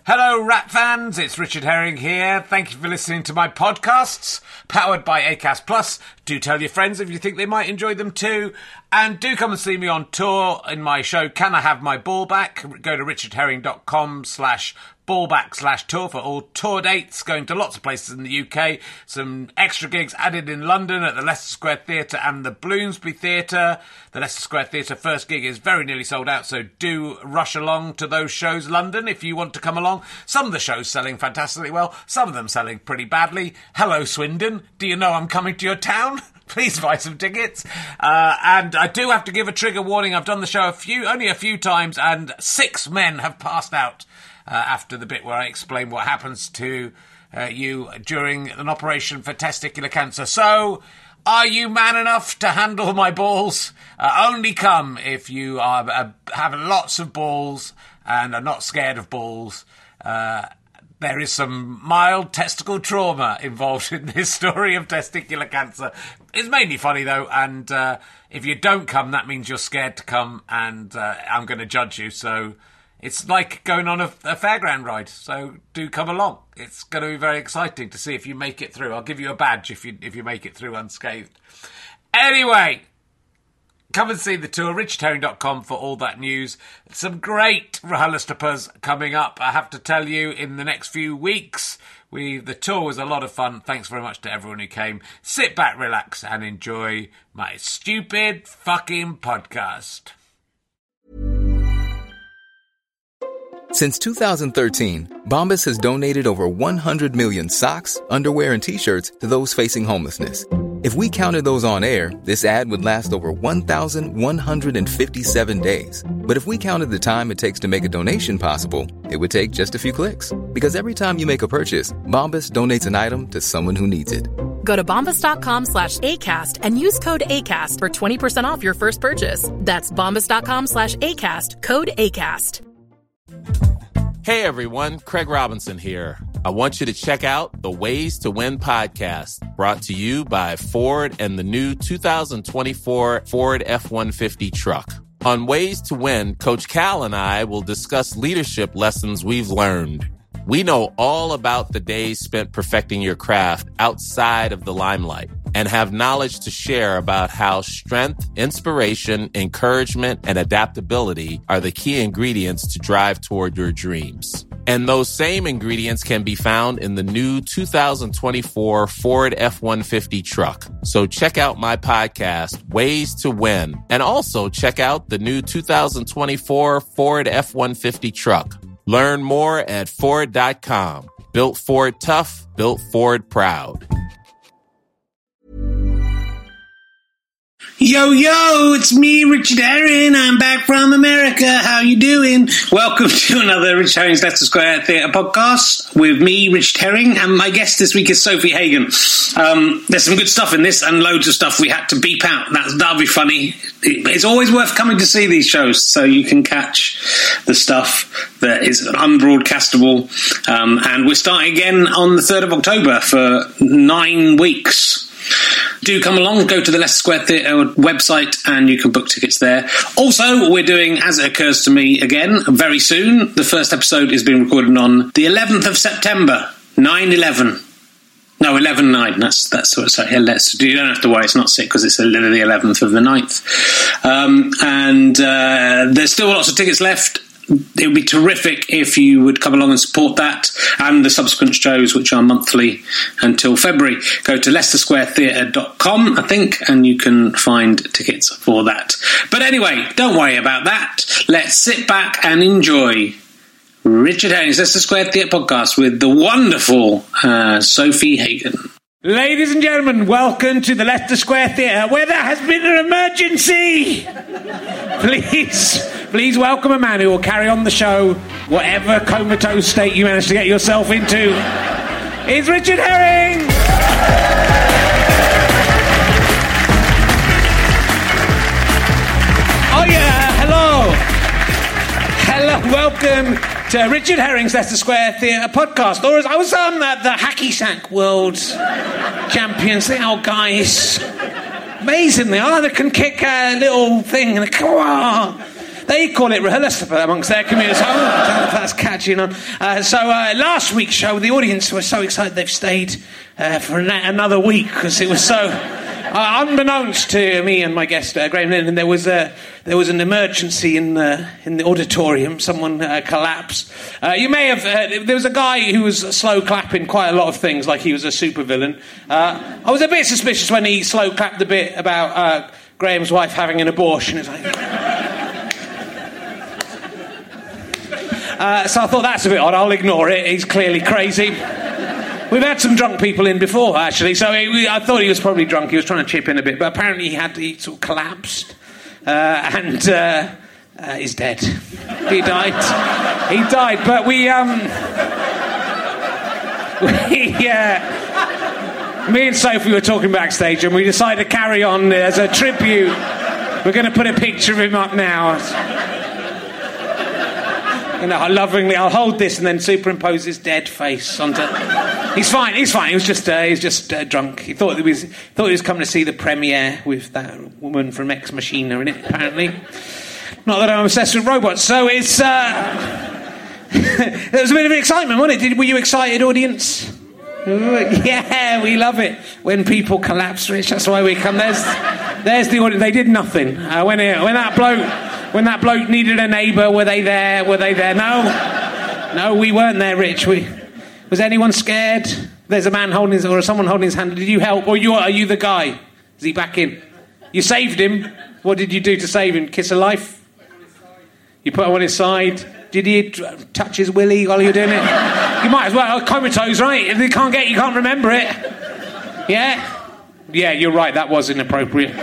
Hello, Rat fans. It's Richard Herring here. Thank you for listening to my podcasts, powered by Acast Plus. Do tell your friends if you think they might enjoy them too. And do come and see me on tour in my show, Can I Have My Ball Back? Go to richardherring.com/ballback/tour for all tour dates, going to lots of places in the UK. Some extra gigs added in London at the Leicester Square Theatre and the Bloomsbury Theatre. The Leicester Square Theatre first gig is very nearly sold out, so do rush along to those shows, London, if you want to come along. Some of the shows selling fantastically well, some of them selling pretty badly. Hello, Swindon. Do you know I'm coming to your town? Please buy some tickets. And I do have to give a trigger warning. I've done the show only a few times, and 6 men have passed out after the bit where I explain what happens to you during an operation for testicular cancer. So, are you man enough to handle my balls? Only come if you have lots of balls and are not scared of balls. There is some mild testicle trauma involved in this story of testicular cancer. It's mainly funny, though, and if you don't come, that means you're scared to come, and I'm going to judge you. So it's like going on a fairground ride, so do come along. It's going to be very exciting to see if you make it through. I'll give you a badge if you make it through unscathed. Anyway, come and see the tour, richardherring.com for all that news. Some great RHLSTPs coming up, I have to tell you, in the next few weeks. The tour was a lot of fun. Thanks very much to everyone who came. Sit back, relax, and enjoy my stupid fucking podcast. Since 2013, Bombas has donated over 100 million socks, underwear, and T-shirts to those facing homelessness. If we counted those on air, this ad would last over 1,157 days. But if we counted the time it takes to make a donation possible, it would take just a few clicks. Because every time you make a purchase, Bombas donates an item to someone who needs it. Go to bombas.com/ACAST and use code ACAST for 20% off your first purchase. That's bombas.com/ACAST, code ACAST. Hey everyone, Craig Robinson here. I want you to check out the Ways to Win podcast, brought to you by Ford and the new 2024 Ford F-150 truck. On Ways to Win, Coach Cal and I will discuss leadership lessons we've learned. We know all about the days spent perfecting your craft outside of the limelight and have knowledge to share about how strength, inspiration, encouragement, and adaptability are the key ingredients to drive toward your dreams. And those same ingredients can be found in the new 2024 Ford F-150 truck. So check out my podcast, Ways to Win, and also check out the new 2024 Ford F-150 truck. Learn more at Ford.com. Built Ford tough, built Ford proud. Yo, it's me, Richard Herring. I'm back from America. How you doing? Welcome to another Richard Herring's Leicester Square Theatre podcast with me, Richard Herring, and my guest this week is Sophie Hagen. There's some good stuff in this and loads of stuff we had to beep out. That'll be funny. It's always worth coming to see these shows so you can catch the stuff that is unbroadcastable. And we're starting again on the 3rd of October for 9 weeks. Do come along, go to the Leicester Square Theatre website and you can book tickets there. Also, we're doing As It Occurs to Me again very soon. The first episode is being recorded on the 11th of September, 9/11. No, 11/9. That's what it's like. Yeah, you don't have to worry, it's not 6 because it's the 11th of the 9th. And there's still lots of tickets left. It would be terrific if you would come along and support that and the subsequent shows, which are monthly until February. Go to leicestersquaretheatre.com, I think, and you can find tickets for that. But anyway, don't worry about that. Let's sit back and enjoy Richard Herring's Leicester Square Theatre podcast with the wonderful Sophie Hagen. Ladies and gentlemen, welcome to the Leicester Square Theatre, where there has been an emergency. Please welcome a man who will carry on the show, whatever comatose state you managed to get yourself into. It's Richard Herring! Oh yeah, hello, welcome to Richard Herring's Leicester Square Theatre podcast. Or as I was on the Hacky Sack World Champions, the old guys, amazing they are. They can kick a little thing and come on. They call it RHLSTP amongst their community. So I don't know if that's catching on. So last week's show, the audience were so excited they've stayed for another week because it was so... unbeknownst to me and my guest, Graham Linehan, there was an emergency in the auditorium. Someone collapsed. You may have... there was a guy who was slow clapping quite a lot of things, like he was a supervillain. I was a bit suspicious when he slow clapped the bit about Graham's wife having an abortion. It's like... so I thought, that's a bit odd, I'll ignore it. He's clearly crazy. We've had some drunk people in before, actually, so I thought he was probably drunk. He was trying to chip in a bit, but apparently he sort of collapsed and he's dead. He died, but me and Sophie were talking backstage and we decided to carry on as a tribute. We're going to put a picture of him up now. You know, lovingly, I'll hold this and then superimpose his dead face onto... He's fine. He was just drunk. He thought he was coming to see the premiere with that woman from Ex Machina in it, apparently. Not that I'm obsessed with robots. So it's... There was a bit of excitement, wasn't it? Were you excited, audience? Yeah, we love it when people collapse, Rich. That's why we come. There's the audience. They did nothing. When that bloke needed a neighbour, were they there? No, we weren't there, Rich. Was anyone scared? There's a man holding his, or someone holding his hand. Did you help? Or are you the guy? Is he back in? You saved him. What did you do to save him? Kiss of life? You put him on his side. Did he touch his willy while you were doing it? You might as well. Comatose, right? If you can't remember it. Yeah? Yeah, you're right. That was inappropriate.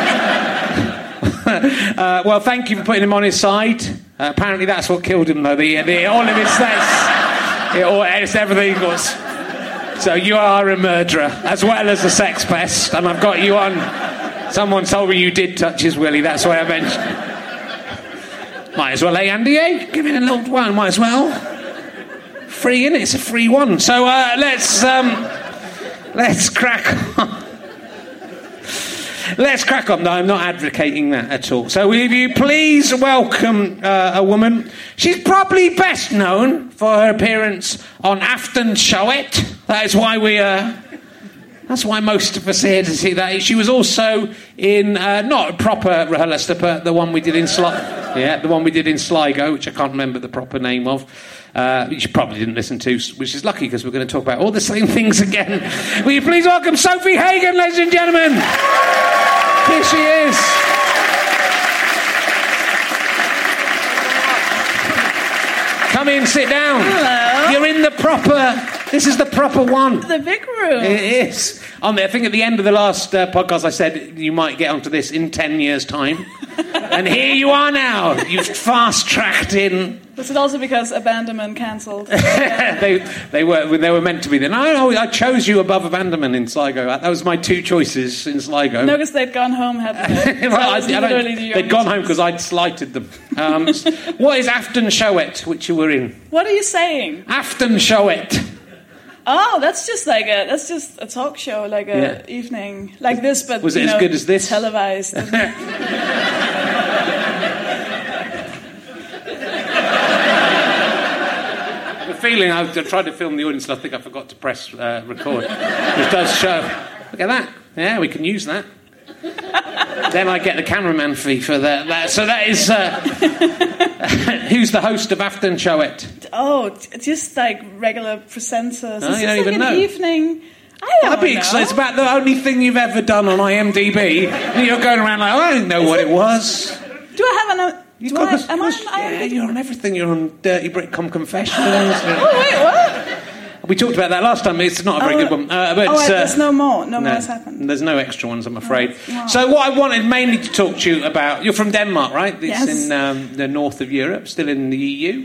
Well, thank you for putting him on his side. Apparently that's what killed him, though. All of his it's everything was. So you are a murderer, as well as a sex pest, and I've got you on. Someone told me you did touch his willy, that's why I mentioned. Might as well, Andy, Give it a little one, might as well. Free, innit? It's a free one. So let's crack on. Let's crack on. No, I'm not advocating that at all. So will you please welcome a woman. She's probably best known for her appearance on Afton Showet. That is why that's why most of us are here to see that. She was also in, not a proper RHLSTP, but the one we did in Sligo, which I can't remember the proper name of. Which you probably didn't listen to, which is lucky because we're going to talk about all the same things again. Will you please welcome Sophie Hagen, ladies and gentlemen? Here she is. Come in, sit down. Hello. You're in the proper... This is the proper one. The big room. It is. I think at the end of the last podcast I said you might get onto this in 10 years' time. And here you are now. You've fast-tracked in. Was it also because Abandonment cancelled? they were meant to be there. No, I chose you above Abandonment in Sligo. That was my two choices in Sligo. No, because they'd gone home, hadn't they? Well, they'd gone home because I'd slighted them. What is Afton Showet, which you were in? What are you saying? Afton Showet. Oh, that's just a talk show, like a evening like this, but was it as good as this? Televised. Feeling I tried to film the audience and I think I forgot to press record. It does show. Look at that. Yeah, we can use that. Then I get the cameraman fee for that. So that is... who's the host of Afton Showet? Oh, just like regular presenters. Oh, you don't even know. Evening... I don't know. It's about the only thing you've ever done on IMDb. And you're going around like, I didn't know what it was. Do I have an... Am I on IMDb? Yeah, you're on everything. You're on Dirty Britcom Confessions. Oh, wait, what? We talked about that last time. It's not a very good one. There's no more. No more has happened. There's no extra ones, I'm afraid. Oh. So what I wanted mainly to talk to you about... You're from Denmark, right? It's yes. in the north of Europe, still in the EU.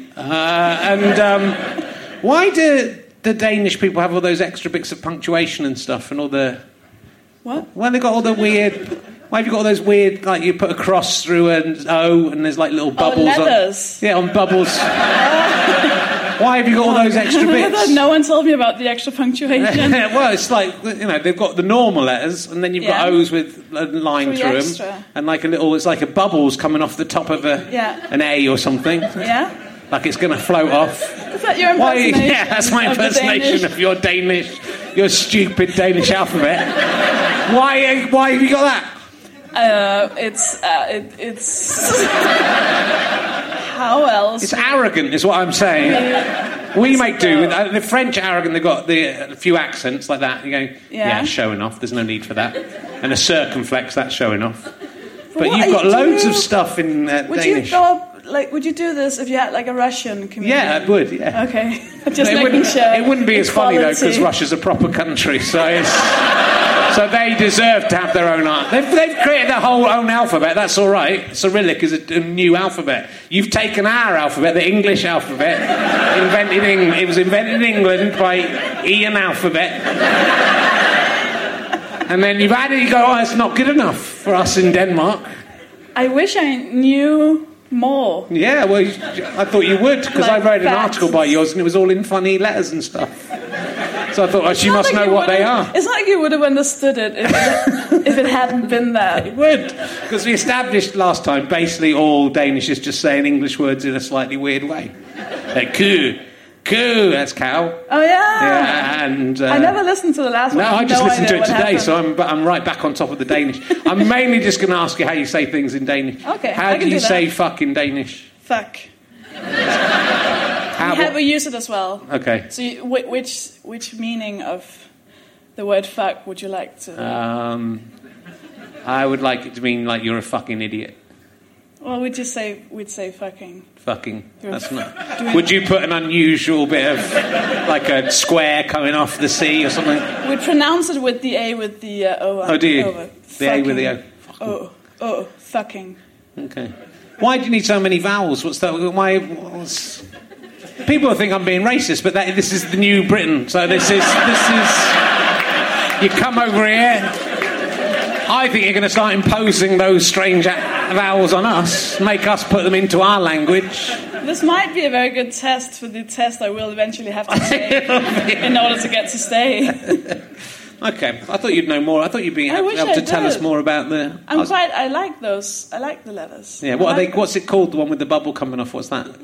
Why do the Danish people have all those extra bits of punctuation and stuff and all the... What? Why they got all the weird... Why have you got all those weird, like you put a cross through an O and there's like little bubbles letters. on bubbles. Why have you got all those extra bits? No one told me about the extra punctuation. Well, it's like, they've got the normal letters, and then you've got O's with a line through them, and like it's like a bubble's coming off the top of an A or something. Yeah. Like it's going to float off. Is that your impersonation? Yeah, that's my impersonation of your stupid Danish alphabet. Why have you got that? It's how else? It's arrogant, is what I'm saying. We make do with the French are arrogant. They've got a few accents like that. You're going, showing off. There's no need for that. And a circumflex, that's showing off. But you've got loads of stuff in Danish. Would you do this if you had like a Russian comedian? Yeah, I would. Yeah. Okay. Just making sure. It wouldn't be as funny though, because Russia's a proper country, so they deserve to have their own art. They've created their whole own alphabet. That's all right. Cyrillic is a new alphabet. You've taken our alphabet, the English alphabet, it was invented in England by Ian Alphabet, and then you've added. You go, it's not good enough for us in Denmark. I wish I knew more. Yeah, well, I thought you would, because I read an article by yours and it was all in funny letters and stuff. So I thought, she must know what they are. It's not like you would have understood it if it hadn't been there. It would, because we established last time basically all Danish is just saying English words in a slightly weird way. Like coo, that's cow. Oh yeah. Yeah, and I never listened to the last one. No, I just listened to it today, so I'm right back on top of the Danish. I'm mainly just going to ask you how you say things in Danish. Okay. How do you say fuck in Danish? Fuck. We use it as well. Okay. So which meaning of the word fuck would you like to? I would like it to mean like you're a fucking idiot. Well, we'd say fucking. Fucking. That's not. Would you put an unusual bit of like a square coming off the sea or something? We'd pronounce it with the A with the O. Oh, do you? Over. The A with the O. Oh, fucking. Okay. Why do you need so many vowels? What's that? People think I'm being racist, but this is the new Britain. So this is. You come over here. I think you're going to start imposing those strange vowels on us, make us put them into our language. This might be a very good test for the test I will eventually have to take in order to get to stay. Okay, I thought you'd know more. I thought you'd be able to tell us more about the... I like those. I like the letters. Yeah, what's it called, the one with the bubble coming off? What's that?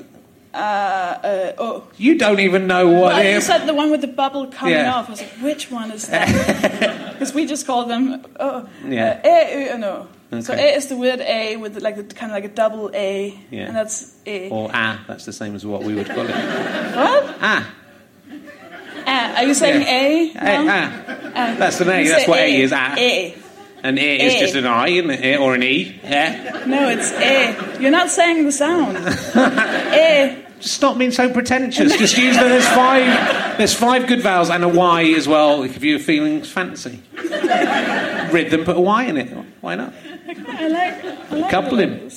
You don't even know what it is. You said the one with the bubble coming off. I was like, which one is that? Because we just call them no. Okay. So A is the weird A with kind of like a double A, and that's A. Or that's the same as what we would call it. What? Are you saying A? No? That's an A. That's what A is. A. An A is just an I, isn't it? Or an E. Yeah. No, it's A. You're not saying the sound. A. Just stop being so pretentious. Just use there's five good vowels and a Y as well if you're feeling fancy. Rhythm, put a Y in it. Why not? I like couple him.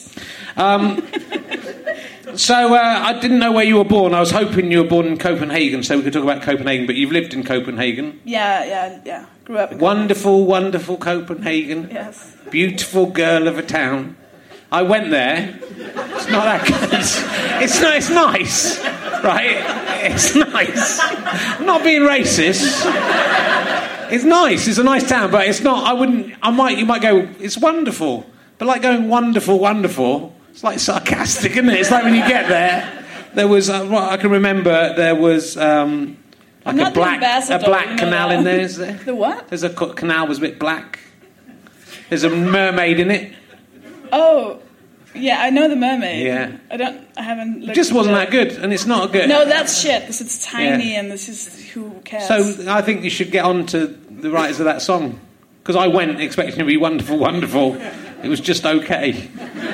So I didn't know where you were born. I was hoping you were born in Copenhagen, so we could talk about Copenhagen. But you've lived in Copenhagen. Yeah. Grew up in wonderful Copenhagen. Yes. Beautiful girl of a town. I went there. It's not that good. It's nice, right? It's nice. I'm not being racist. It's nice. It's a nice town, but it's not. You might go. It's wonderful, but like going wonderful. It's like sarcastic, isn't it? It's like when you get there was. I can remember there was like a black canal in there. Is there? The what? There's a canal was a bit black. There's a mermaid in it. Oh, yeah, I know the mermaid. Yeah. I haven't looked. It just wasn't that good, and it's not good. No, that's shit, because it's tiny and this is, who cares? So I think you should get on to the writers of that song. Because I went expecting it to be wonderful. It was just okay.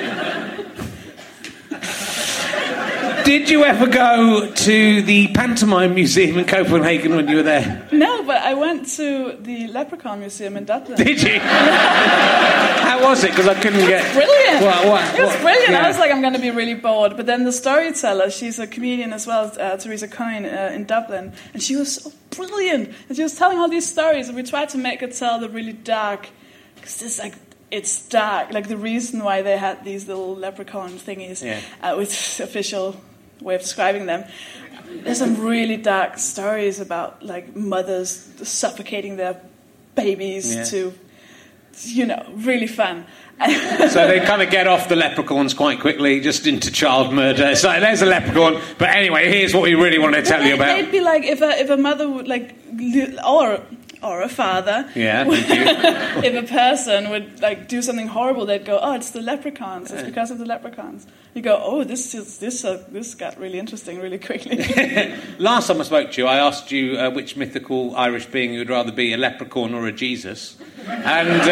Did you ever go to the Pantomime Museum in Copenhagen when you were there? No, but I went to the Leprechaun Museum in Dublin. Did you? How was it? Because I couldn't get... Brilliant. It was brilliant. Yeah. I was like, I'm going to be really bored. But then the storyteller, she's a comedian as well, Teresa Coyne in Dublin. And she was so brilliant. And she was telling all these stories. And we tried to make her tell the really dark... Because it's dark. Like the reason why they had these little leprechaun thingies with official... way of describing them. there's some really dark stories about like mothers suffocating their babies to, really fun. So they kind of get off the leprechauns quite quickly, just into child murder. So there's a leprechaun. But anyway, here's what we really want to tell you about. It'd be like if a mother would or a father. Yeah, thank you. If a person would like do something horrible, they'd go, "Oh, it's the leprechauns. It's because of the leprechauns." You go, "Oh, this got really interesting really quickly." Last time I spoke to you, I asked you which mythical Irish being you would rather be, a leprechaun or a Jesus, and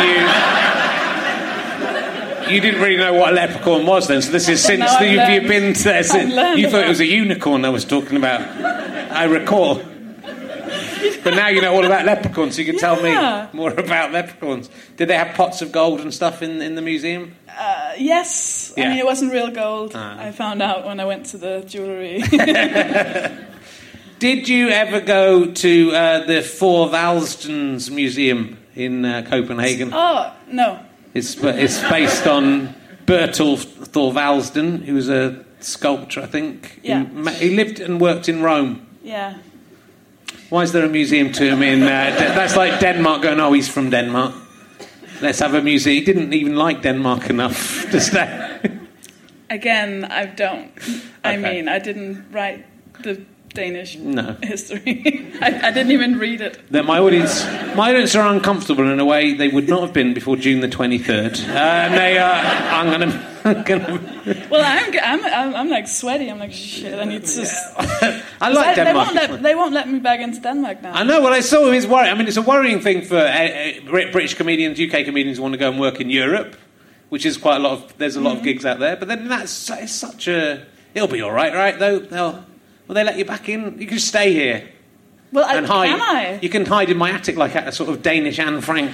you didn't really know what a leprechaun was then. So this is since you've been there. You thought it was a unicorn I was talking about. I recall. But now you know all about leprechauns, so you can tell me more about leprechauns. Did they have pots of gold and stuff in the museum? Yes. Yeah. I mean, it wasn't real gold. I found out when I went to the jewellery. Did you ever go to the Thorvaldsen's Museum in Copenhagen? Oh, no. It's based on Bertel Thorvaldsen, who was a sculptor, I think. Yeah. He lived and worked in Rome. Yeah. Why is there a museum to him in... that's like Denmark going, oh, he's from Denmark. Let's have a museum. He didn't even like Denmark enough to stay. Again, I don't. I Okay. mean, I didn't write the Danish No. history. I didn't even read it. My audience are uncomfortable in a way they would not have been before June the 23rd. And they are... I'm gonna... Well, I'm like sweaty. I'm like, shit, I need to... I like Denmark. They won't let me back into Denmark now. I know, well, I saw his worry. I mean, it's a worrying thing for British comedians, UK comedians who want to go and work in Europe, which is quite a lot of... There's a lot of gigs out there. But then it's such a... It'll be all right, though? Will they let you back in? You can stay here. Well, and hide. Can I? You can hide in my attic like a sort of Danish Anne Frank.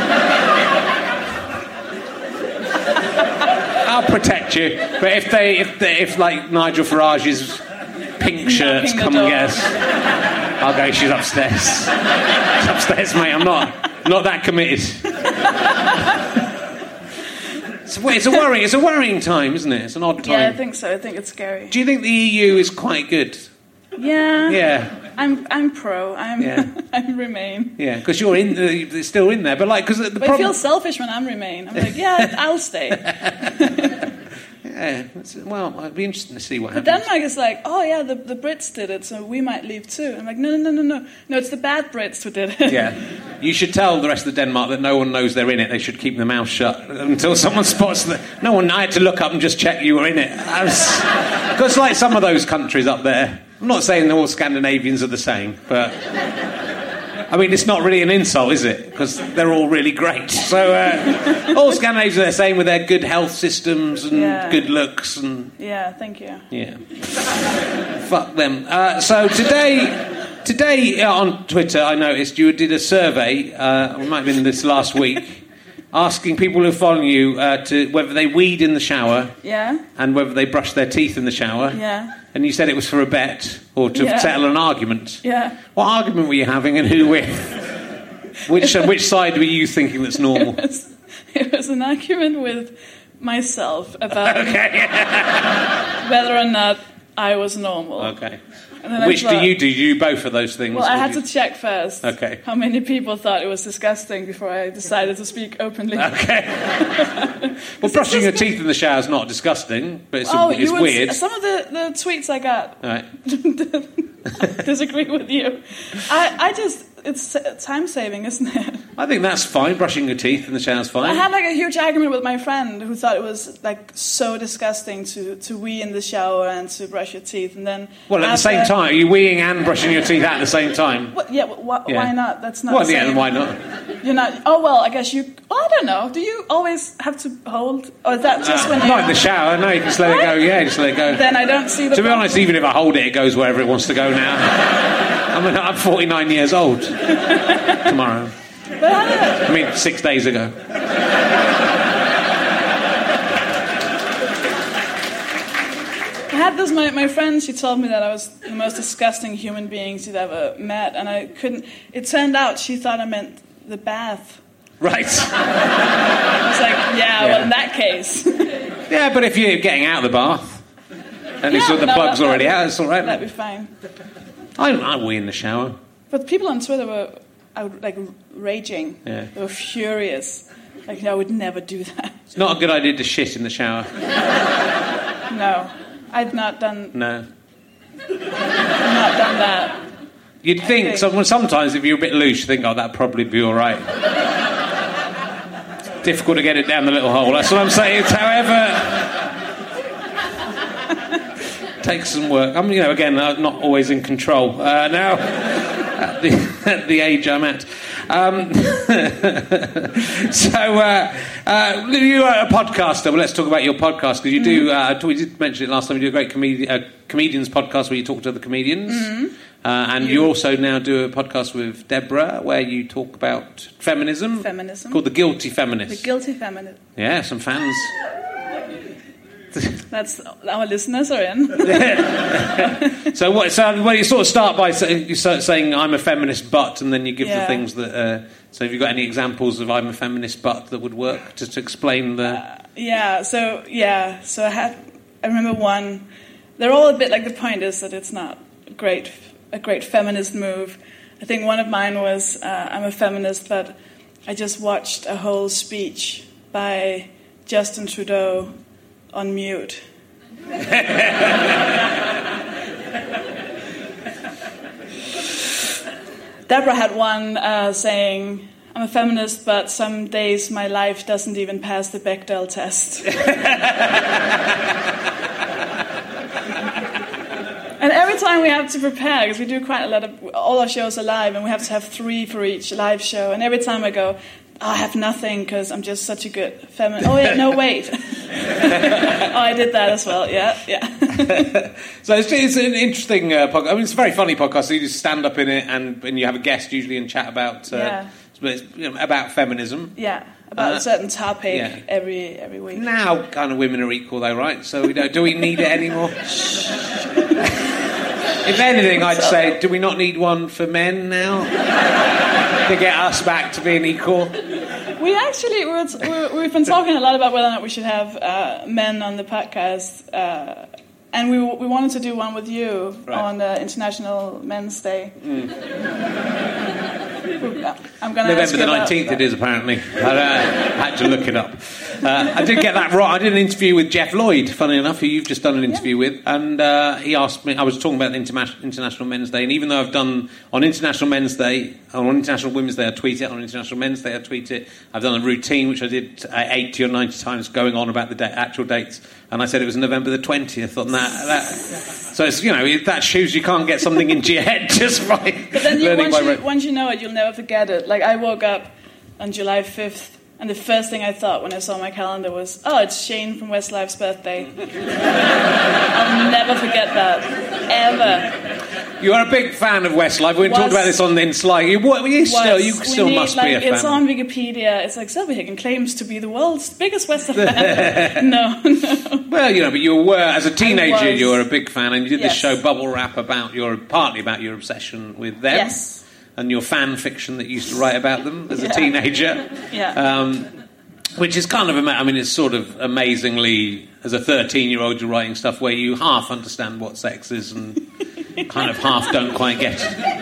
I'll protect you. But if like Nigel Farage's pink shirts come and get us, I'll go. She's upstairs. She's upstairs, mate. I'm not that committed. It's a worrying time, isn't it? It's an odd time. Yeah, I think so. I think it's scary. Do you think the EU is quite good? Yeah. Yeah. I'm pro. I'm Remain. Yeah, because you're still in there, but because the problem... I feel selfish when I'm Remain. I'm like, yeah, I'll stay. Yeah, well, it'd be interesting to see what But happens. Denmark is like, oh yeah, the Brits did it, so we might leave too. I'm like, no, it's the bad Brits who did it. Yeah, you should tell the rest of Denmark that no one knows they're in it. They should keep their mouth shut until someone spots that. No one. I had to look up and just check you were in it, because like some of those countries up there. I'm not saying all Scandinavians are the same, but I mean it's not really an insult, is it? Because they're all really great. So all Scandinavians are the same with their good health systems and good looks and. Yeah, thank you. Yeah. Fuck them. So today on Twitter, I noticed you did a survey, it might have been this last week, asking people who follow you to whether they weed in the shower and whether they brush their teeth in the shower. Yeah. And you said it was for a bet or to settle an argument. Yeah. What argument were you having and who with? Which side were you thinking that's normal? It was an argument with myself about whether or not I was normal. Okay. Which do you do? You do both of those things? Well, I had to check first. Okay. How many people thought it was disgusting before I decided to speak openly. Okay. Well, brushing your teeth in the shower is not disgusing, but it's weird. Some of the tweets I got All right. disagree with you. It's time saving, isn't it? I think that's fine. Brushing your teeth in the shower is fine. I had like a huge argument with my friend who thought it was like so disgusting to wee in the shower and to brush your teeth, and then at the same time, are you weeing and brushing your teeth at the same time? Why not? That's not. Well, yeah, then why not? You're not. Oh well, I guess you. Well, I don't know. Do you always have to hold, or is that just when you? Not in the shower. No, you can just let it go. Yeah, just let it go. Then I don't see the. To be honest, even if I hold it, it goes wherever it wants to go now. I'm 49 years old tomorrow. I mean, 6 days ago. I had this, my friend, she told me that I was the most disgusting human being she'd ever met, and I couldn't... It turned out she thought I meant the bath. Right. I was like, well, in that case. Yeah, but if you're getting out of the bath... At least the plug's already out. It's all right. That'd be fine. I wee in the shower. But people on Twitter were raging. Yeah. They were furious. Like, I would never do that. It's not a good idea to shit in the shower. No, I've not done. No. I've not done that. You'd think sometimes if you're a bit loose, you think, oh, that'd probably be all right. It's difficult to get it down the little hole. That's what I'm saying. However. Takes some work. I'm, again, not always in control. Now, at the age I'm at. You are a podcaster. Well, let's talk about your podcast, because you do, we did mention it last time, you do a great comedians podcast where you talk to other comedians. Mm-hmm. And you also now do a podcast with Deborah where you talk about feminism. Called The Guilty Feminist. The Guilty Feminist. Yeah, some fans. That's our listeners are in. So you sort of start by saying I'm a feminist, but, and then you give the things that. So have you got any examples of I'm a feminist, but that would work just to explain the? So I remember one. They're all a bit like, the point is that it's not a great feminist move. I think one of mine was I'm a feminist, but I just watched a whole speech by Justin Trudeau on mute. Deborah had one saying, I'm a feminist, but some days my life doesn't even pass the Bechdel test. And every time we have to prepare, because we do quite a lot of, all our shows are live, and we have to have 3 for each live show, and every time I go, I have nothing because I'm just such a good feminist. Oh, yeah, no, wait. I did that as well, yeah. So it's an interesting podcast. I mean, it's a very funny podcast. So you just stand up in it and you have a guest usually and chat about about feminism. Yeah, about a certain topic every week. Now, kind of women are equal, though, right? So do we need it anymore? If anything, I'd say, do we not need one for men now to get us back to being equal? We actually, we've been talking a lot about whether or not we should have men on the podcast, and we wanted to do one with you on International Men's Day. I'm going to November the 19th it is, apparently. I had to look it up. I did get that right. I did an interview with Jeff Lloyd, funny enough, who you've just done an interview with, and he asked me, I was talking about International Men's Day, and even though I've done on International Men's Day, on International Women's Day I tweet it, on International Men's Day I tweet it, I've done a routine which I did 80 or 90 times going on about the actual dates, and I said it was November the 20th. I thought, so it's, that shows you can't get something into your head just by but then once you know it, you'll never forget it. Like, I woke up on July 5th, and the first thing I thought when I saw my calendar was, it's Shane from Westlife's birthday. I'll never forget that, ever. You are a big fan of Westlife. We talked about this on the Inslide. You still must be a fan. It's on Wikipedia. It's like, Silverhagen claims to be the world's biggest Westlife fan. No. Well, but you were, as a teenager, you were a big fan, and you did this show, Bubble Wrap, partly about your obsession with them. Yes. And your fan fiction that you used to write about them as a teenager. Yeah. Which is kind of, it's sort of amazingly, as a 13-year-old, you're writing stuff where you half understand what sex is and kind of half don't quite get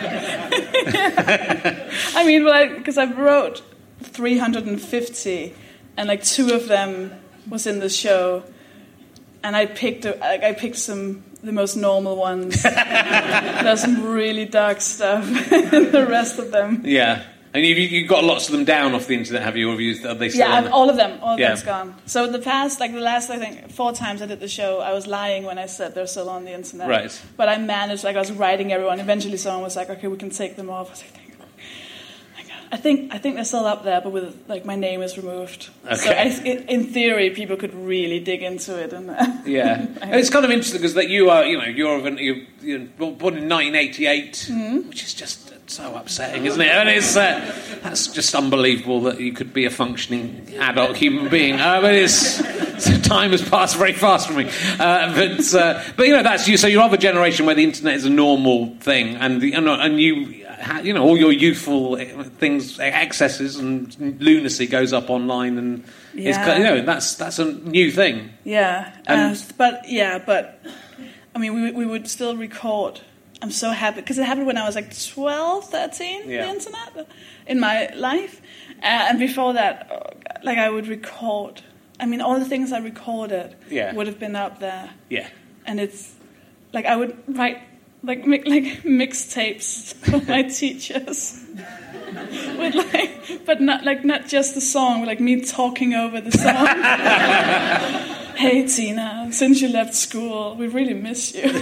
it. Because I wrote 350, and 2 of them was in the show, and I picked the most normal ones. There's some really dark stuff in the rest of them. Yeah. And you've got lots of them down off the internet, have you? Or are they still on? All of them. All of them's gone. So the last, I think, 4 times I did the show, I was lying when I said they're still on the internet. Right. But I managed, I was writing everyone. Eventually someone was like, okay, we can take them off. I was like, I think they're still up there, but with my name is removed. Okay. So in theory, people could really dig into it. And it's kind of interesting because that you're born in 1988, which is just so upsetting, isn't it? And that's just unbelievable that you could be a functioning adult human being. Time has passed very fast for me. But that's you. So you're of a generation where the internet is a normal thing, and you. All your youthful things, excesses and lunacy goes up online, and it's, that's a new thing. Yeah, but we would still record. I'm so happy because it happened when I was like 12, 13. The internet in my life, and before that, like I would record. I mean, all the things I recorded would have been up there. Yeah, and it's like I would write like mixtapes for my teachers. With but not just the song, but like me talking over the song. Hey Tina, since you left school, we really miss you.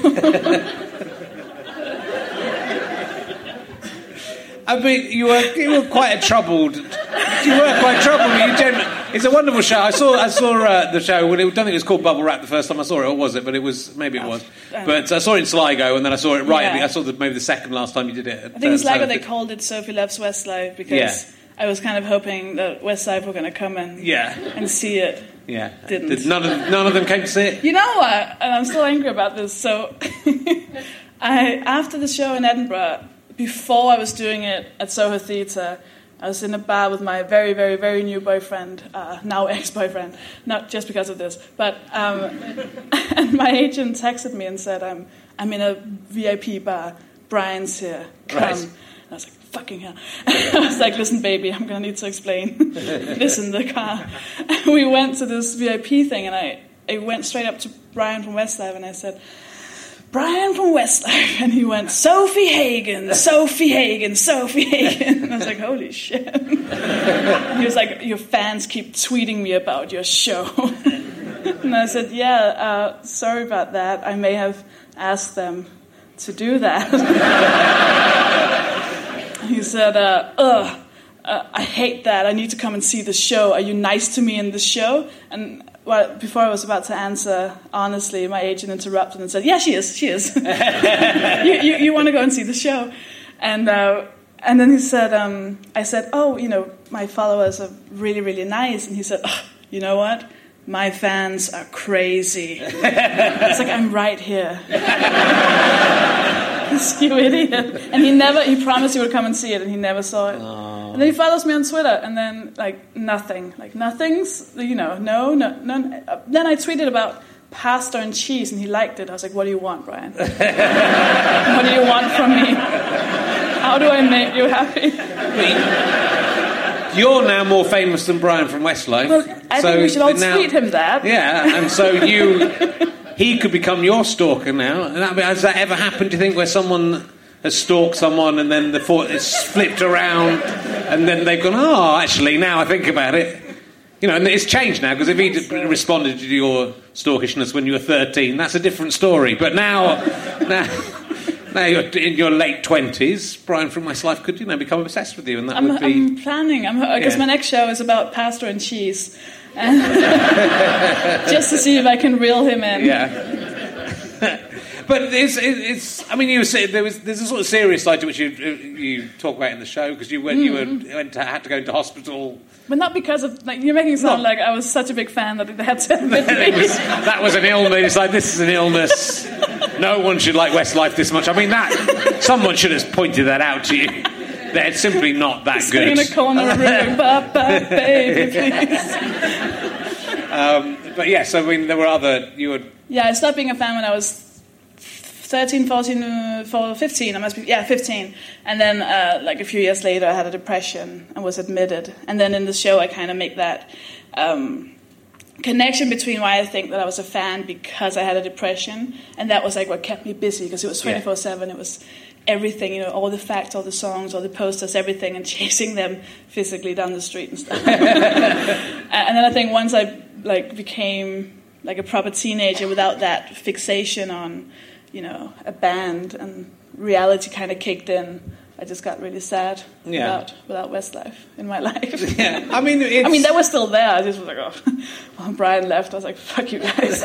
I mean, you were quite troubled. You were quite troubled. It's a wonderful show. I saw the show. Well, I don't think it was called Bubble Wrap the first time I saw it, or was it? But it was. Maybe it was. But I saw it in Sligo, and then I saw it I saw maybe the second last time you did it. I think in Sligo they called it Sophie Loves Westlife because I was kind of hoping that Westlife were going to come and see it. Yeah, didn't. None of them came to see it. You know what? And I'm still angry about this. So, after the show in Edinburgh, before I was doing it at Soho Theatre, I was in a bar with my very, very, very new boyfriend, now ex-boyfriend, not just because of this, but and my agent texted me and said, I'm in a VIP bar, Brian's here, come. Right. And I was like, fucking hell. I was like, listen, baby, I'm going to need to explain this in the car. And we went to this VIP thing, and I went straight up to Brian from Westlife, and I said, Brian from Westlife, and he went, Sophie Hagen, Sophie Hagen, Sophie Hagen. And I was like, holy shit. And he was like, your fans keep tweeting me about your show. And I said, sorry about that. I may have asked them to do that. He said, I hate that. I need to come and see the show. Are you nice to me in the show? And before I was about to answer, honestly, my agent interrupted and said, yeah, she is. you want to go and see the show? And then he said, I said, my followers are really, really nice. And he said, you know what? My fans are crazy. It's like, I'm right here. You idiot. And he promised he would come and see it, and he never saw it. Aww. And then he follows me on Twitter, and then, nothing's, no. Then I tweeted about pasta and cheese, and he liked it. I was like, what do you want, Brian? What do you want from me? How do I make you happy? You're now more famous than Brian from Westlife. Well, I think we should all tweet him that. Yeah, and so he could become your stalker now. Has that ever happened, do you think, where someone has stalked someone and then it's flipped around and then they've gone, actually, now I think about it. And it's changed now, because if he responded to your stalkishness when you were 13, that's a different story. But now you're in your late 20s, Brian from Westlife could, become obsessed with you, and that would be... I'm planning, because my next show is about pasta and cheese. Just to see if I can reel him in. Yeah. But it's. I mean, you said there's a sort of serious side to which you talk about in the show, because you had to go into hospital. But not because of you're making it sound like I was such a big fan that they had to admit me. That was an illness. It's like, this is an illness. No one should like Westlife this much. I mean, someone should have pointed that out to you. They're simply not that good. In a corner of the room, baby, please. But yes, I mean, there were other... Yeah, I stopped being a fan when I was 13, 14, 15. I must be... Yeah, 15. And then, a few years later, I had a depression and was admitted. And then in the show, I kind of make that connection between why I think that I was a fan because I had a depression. And that was, what kept me busy, because it was 24/7. It was... everything, all the facts, all the songs, all the posters, everything, and chasing them physically down the street and stuff. And then I think once I became a proper teenager without that fixation on, a band, and reality kind of kicked in, I just got really sad without Westlife in my life. Yeah, I mean, they were still there. I just was like, when Brian left, I was like, fuck you guys.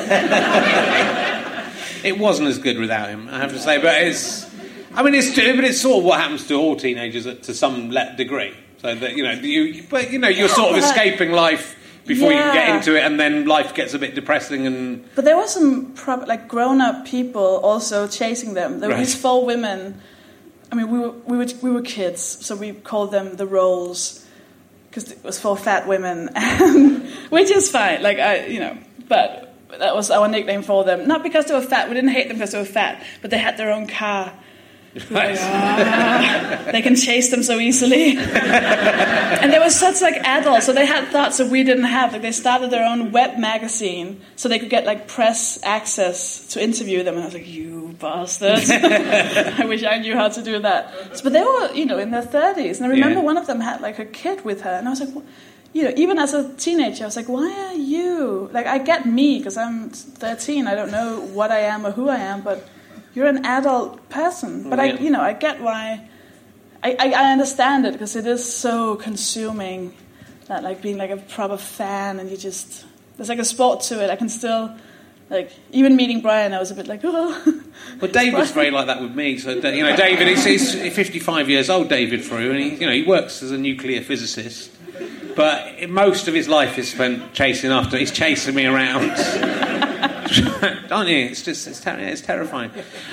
It wasn't as good without him, I have to say, but it's sort of what happens to all teenagers to some degree. So that you're sort of escaping life before you can get into it, and then life gets a bit depressing. But there were some grown-up people also chasing them. There were these 4 women. I mean, we were kids, so we called them the Rolls, because it was 4 fat women, which is fine. But That was our nickname for them. Not because they were fat. We didn't hate them because they were fat, but they had their own car. Like, they can chase them so easily. And they were such like adults, so they had thoughts that we didn't have. Like they started their own web magazine so they could get like press access to interview them. And I was like, you bastards. I wish I knew how to do that. But they were, in their 30s. And I remember one of them had like a kid with her. And I was like, well, even as a teenager, I was like, why are you... Like, I get me, because I'm 13. I don't know what I am or who I am, but you're an adult person. But I get why... I understand it, because it is so consuming, that, like, being, like, a proper fan, and you just... There's, like, a sport to it. I can still... Like, even meeting Brian, I was a bit like, oh... Well, David's very like that with me. So, David, he's 55 years old, David Frew, and he works as a nuclear physicist. But most of his life is spent chasing after. He's chasing me around, aren't you? It's terrifying.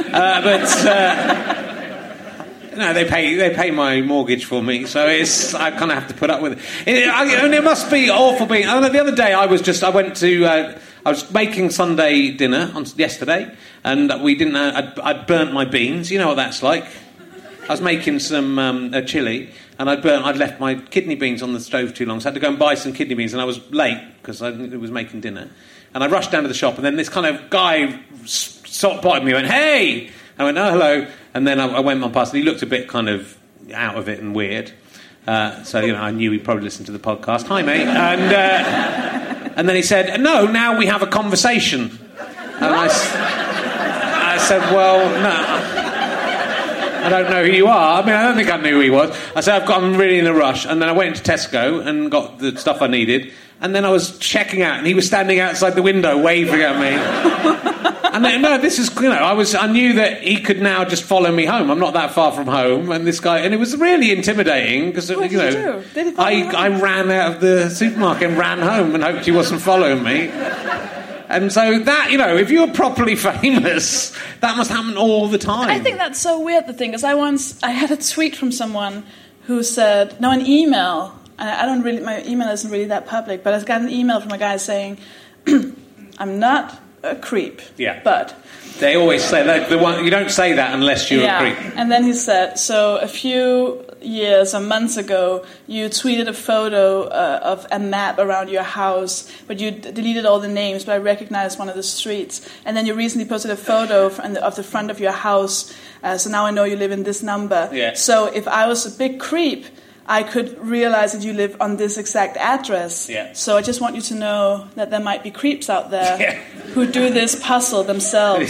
They pay my mortgage for me, so I kind of have to put up with it. It must be awful being. The other day I was making Sunday dinner yesterday, and I'd burnt my beans. You know what that's like. I was making some chili, and I'd left my kidney beans on the stove too long, so I had to go and buy some kidney beans, and I was late because I was making dinner. And I rushed down to the shop, and then this kind of guy spotted me and went, "Hey!" I went, "Oh, hello." And then I went on past, and he looked a bit kind of out of it and weird. So I knew he'd probably listen to the podcast. "Hi, mate." And then he said, "No, now we have a conversation." And I said, "Well, no. I don't know who you are." I mean, I don't think I knew who he was. I said, I'm really in a rush. And then I went into Tesco and got the stuff I needed. And then I was checking out, and he was standing outside the window waving at me. And then, this is, I knew that he could now just follow me home. I'm not that far from home. And this guy, and it was really intimidating because, what did you do? Did he follow you home? I ran out of the supermarket and ran home and hoped he wasn't following me. And so that, if you're properly famous, that must happen all the time. I think that's so weird, the thing, because I had a tweet from someone who said, an email, and my email isn't really that public, but I got an email from a guy saying, I'm not a creep, but... They always say that, you don't say that unless you're a creep. And then he said, so a few years or months ago, you tweeted a photo of a map around your house, but you deleted all the names, but I recognized one of the streets. And then you recently posted a photo of the front of your house, so now I know you live in this number. Yeah. So if I was a big creep, I could realize that you live on this exact address. Yeah. So I just want you to know that there might be creeps out there who do this puzzle themselves.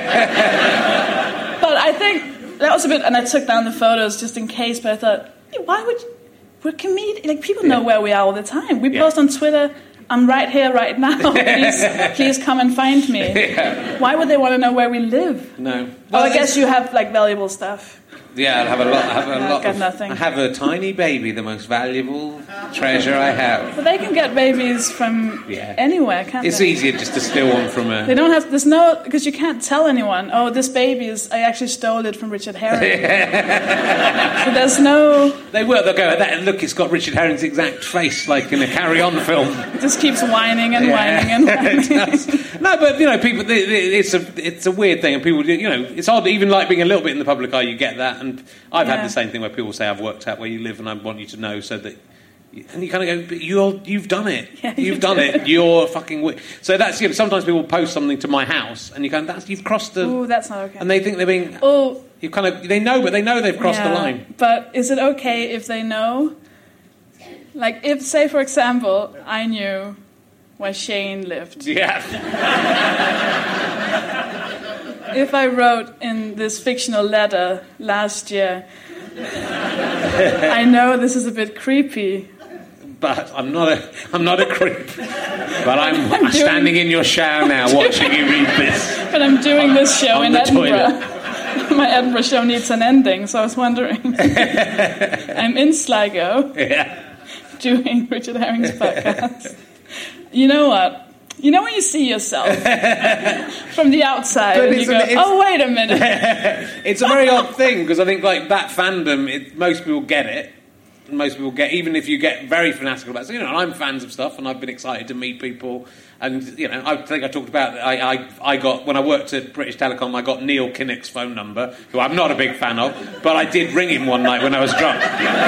Yeah. But I think that was a bit, and I took down the photos just in case, but I thought, why would, we're comedians, like people know where we are all the time. We post on Twitter, I'm right here, right now, please come and find me. Yeah. Why would they want to know where we live? No. Well, I guess you have like valuable stuff. Yeah, I'll have a lot. Nothing. I have a tiny baby, the most valuable treasure I have. But they can get babies from anywhere, can't they? It's easier just to steal one from a... They don't have... because you can't tell anyone, this baby is... I actually stole it from Richard Herring. So there's no... They'll go, look, it's got Richard Herring's exact face, like in a Carry On film. It just keeps whining and whining and whining. No, but, people... It's a weird thing, and people... it's odd, even like being a little bit in the public eye, you get that. And I've had the same thing where people say, I've worked out where you live and I want you to know so that... And you kind of go, but you've done it. Yeah, you've done it. You're fucking... So that's... sometimes people post something to my house and you go, you've crossed the... Ooh, that's not okay. And they think they're being... Oh. You kind of... They know, but they know they've crossed the line. But is it okay if they know? Like, if, say, for example, I knew where Shane lived. Yeah. If I wrote in this fictional letter last year, I know this is a bit creepy. But I'm not a creep. But I'm standing in your shower now watching you read this. But I'm doing this show in Edinburgh. Toilet. My Edinburgh show needs an ending, so I was wondering. I'm in Sligo doing Richard Herring's podcast. You know what? You know when you see yourself from the outside and you go, wait a minute. It's a very odd thing, because I think like that fandom, most people get it. most people get, even if you get very fanatical about it. You know, I'm fans of stuff, and I've been excited to meet people. And, you know, I think I talked about, I got, when I worked at British Telecom, I got Neil Kinnock's phone number, who I'm not a big fan of, but I did ring him one night when I was drunk.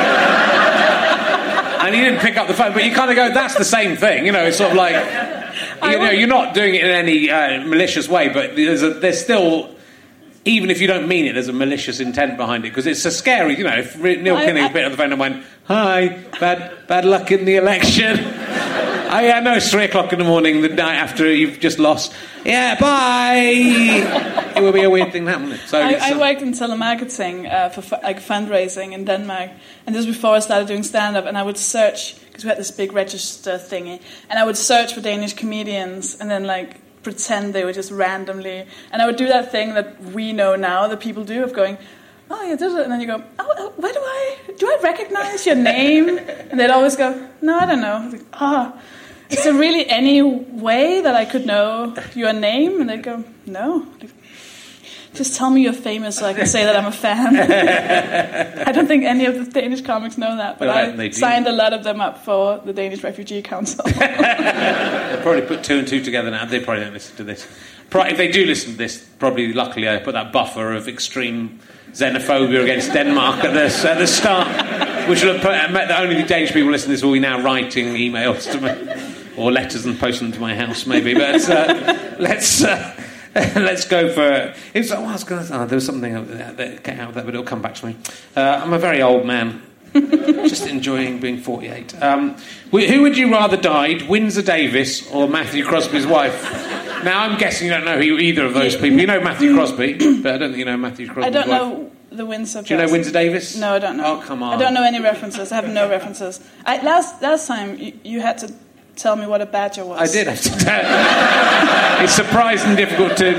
And he didn't pick up the phone, but you kind of go, that's the same thing, you know, it's sort of like, you know, you're not doing it in any malicious way, but there's still, even if you don't mean it, there's a malicious intent behind it, because it's so scary, you know, if Neil Kinnock picked up the phone and went, hi, bad luck in the election. Oh, yeah, no, it's 3 o'clock in the morning, the night after you've just lost. Yeah, bye! It will be a weird thing to happen. So I worked in telemarketing for like fundraising in Denmark, and this was before I started doing stand-up, and I would search, because we had this big register thingy, and I would search for Danish comedians, and then like pretend they were just randomly, and I would do that thing that we know now that people do of going, oh, yeah, and then you go, oh, where do I recognize your name? And they'd always go, no, I don't know. I was like, is there really any way that I could know your name? And they'd go, no. Just tell me you're famous so I can say that I'm a fan. I don't think any of the Danish comics know that, but I signed a lot of them up for the Danish Refugee Council. They'll probably put 2 and 2 together now. They probably don't listen to this. If they do listen to this, probably, luckily, I put that buffer of extreme xenophobia against Denmark at the start, which will put that only the Danish people listening to this will be now writing emails to me, or letters and posting them to my house, maybe. But let's go for. There was something that came out of that, but it'll come back to me. I'm a very old man, just enjoying being 48. Who would you rather died, Windsor Davies or Matthew Crosby's wife? Now, I'm guessing you don't know either of those people. You know Matthew Crosby, but I don't think you know Matthew Crosby's wife. I don't know the Windsor. Do you know Windsor Davies? No, I don't know. Oh, come on. I don't know any references. I have no references. Last time, you had to tell me what a badger was. I did have to tell. It's surprisingly difficult to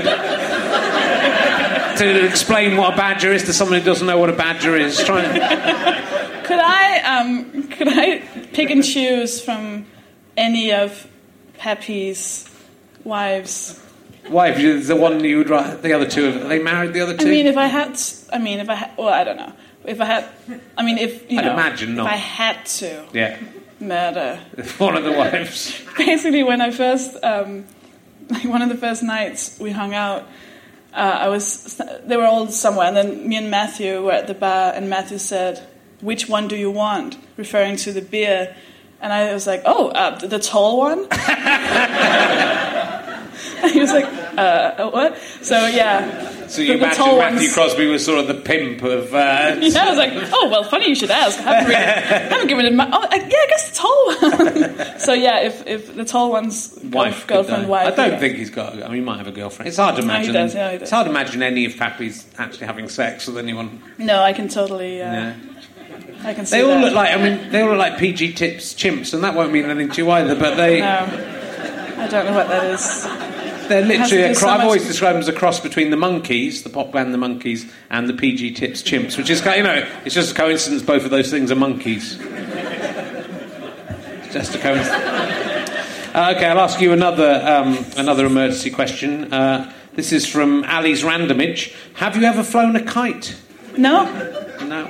explain what a badger is to someone who doesn't know what a badger is. Could I pick and choose from any of Pappy's wives? Wife, the one you would write. The other two, are they married? The other two. I mean, if I had. Well, I don't know. If I had. I mean, if you I'd know. imagine not. If I had to. Yeah. Murder. One of the wives. Basically, when I first, one of the first nights we hung out, they were all somewhere, and then me and Matthew were at the bar, and Matthew said, "Which one do you want?" referring to the beer, and I was like, "Oh, the tall one." And he was like, what? So, yeah. So you imagine Matthew Crosby was sort of the pimp of... Yeah, I was like, oh, well, funny you should ask. I haven't given it I guess the tall one. So, yeah, if the tall one's girlfriend, wife... I don't think he's got... I mean, he might have a girlfriend. It's hard to imagine... No, he does. It's hard to imagine any of Pappy's actually having sex with anyone. No, I can totally... Yeah. I can see they all that. look like... I mean, they all look like PG Tips chimps, and that won't mean anything to you either, but they... No, I don't know what that is. They're literally I've always described them as a cross between the Monkees, the pop band the Monkees, and the PG Tips Chimps, which is, you know, it's just a coincidence both of those things are monkeys. It's just a coincidence. Okay, I'll ask you another emergency question. This is from Ali's Randomage. Have you ever flown a kite? No. No.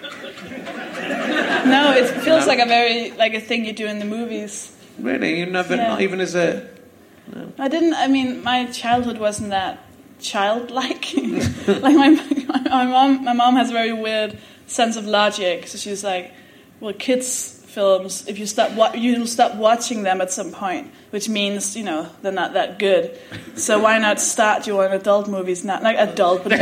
No, it feels like a thing you do in the movies. Really? You never, not even as a... No. I mean, my childhood wasn't that childlike. Like my mom has a very weird sense of logic. So she's like, well, kids' films, if you you'll stop watching them at some point, which means, you know, they're not that good. So why not start you on adult movies, not like adult, but so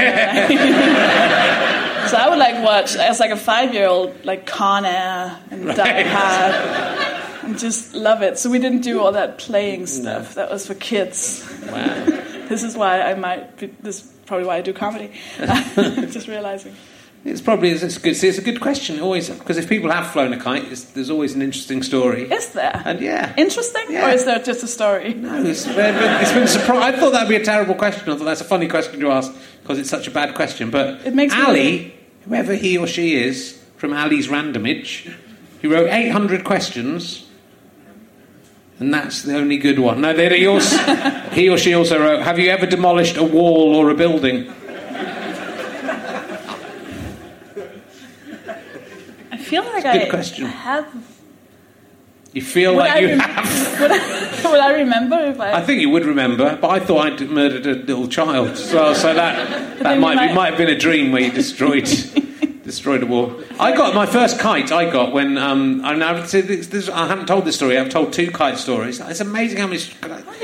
I would like watch as like a 5-year-old like Con Air and Die Hard. And just love it. So we didn't do all that playing stuff. No. That was for kids. Wow. This is why this is probably why I do comedy. Just realising. It's a good question always, because if people have flown a kite, there's always an interesting story. Is there? And yeah. Interesting? Yeah. Or is there just a story? No, it's been surprising. I thought that would be a terrible question. I thought that's a funny question to ask because it's such a bad question. But it makes Ali, whoever he or she is, from Ali's Randomage, who wrote 800 questions... And that's the only good one. No, he or she also wrote, have you ever demolished a wall or a building? I feel like Good question. have. You feel like you have. Would I remember if I... I think you would remember, but I thought I'd murdered a little child as well, so that might have been a dream where you destroyed a wall. I got my first kite. I got when I haven't told this story. I've told 2 kite stories. It's amazing how many.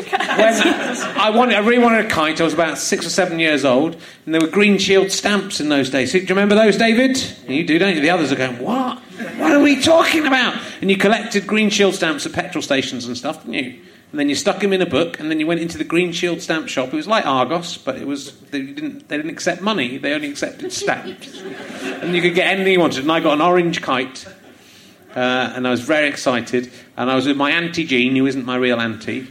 I really wanted a kite. I was about 6 or 7 years old, and there were Green Shield stamps in those days. Do you remember those, David? You do, don't you? The others are going, what? What are we talking about? And you collected Green Shield stamps at petrol stations and stuff, didn't you? And then you stuck them in a book, and then you went into the Green Shield stamp shop. It was like Argos, but they didn't accept money. They only accepted stamps. And you could get anything you wanted. And I got an orange kite, and I was very excited. And I was with my Auntie Jean, who isn't my real auntie.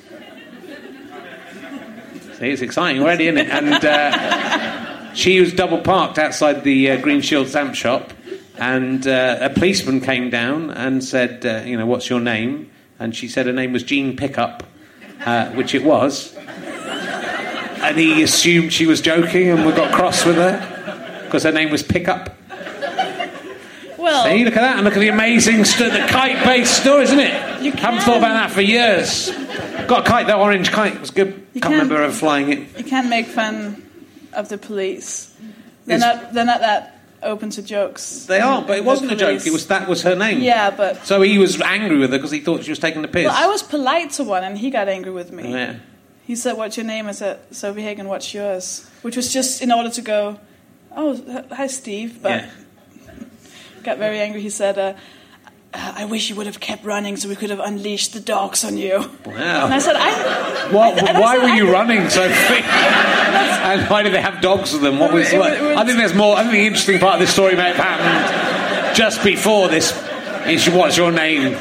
See, it's exciting already, isn't it? And she was double parked outside the Green Shield stamp shop, and a policeman came down and said, what's your name? And she said her name was Jean Pickup, which it was. And he assumed she was joking and we got cross with her because her name was Pickup. Well, see, look at that, and look at the amazing the kite-based story, isn't it? Haven't thought about that for years. Got a kite, that orange kite, it was good. Can't remember ever flying it. You can't make fun of the police. They're not that open to jokes. They are, but it wasn't a joke. That was her name. Yeah, but so he was angry with her because he thought she was taking the piss. Well, I was polite to one, and he got angry with me. Yeah. He said, "What's your name?" I said, "Sophie Hagen. What's yours?" Which was just in order to go, "Oh, hi, Steve." But got very angry. He said, "I wish you would have kept running so we could have unleashed the dogs on you." Wow. And I said, why were you running, Sophie? And why did they have dogs with them? What was? I think there's more. I think the interesting part of this story may have happened just before this. What's your name?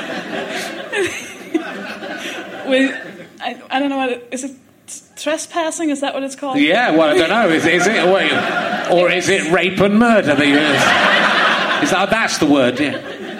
I don't know is it trespassing? Is that what it's called? Yeah. Well, I don't know. Is it? Or is it rape and murder? That's the word? Yeah.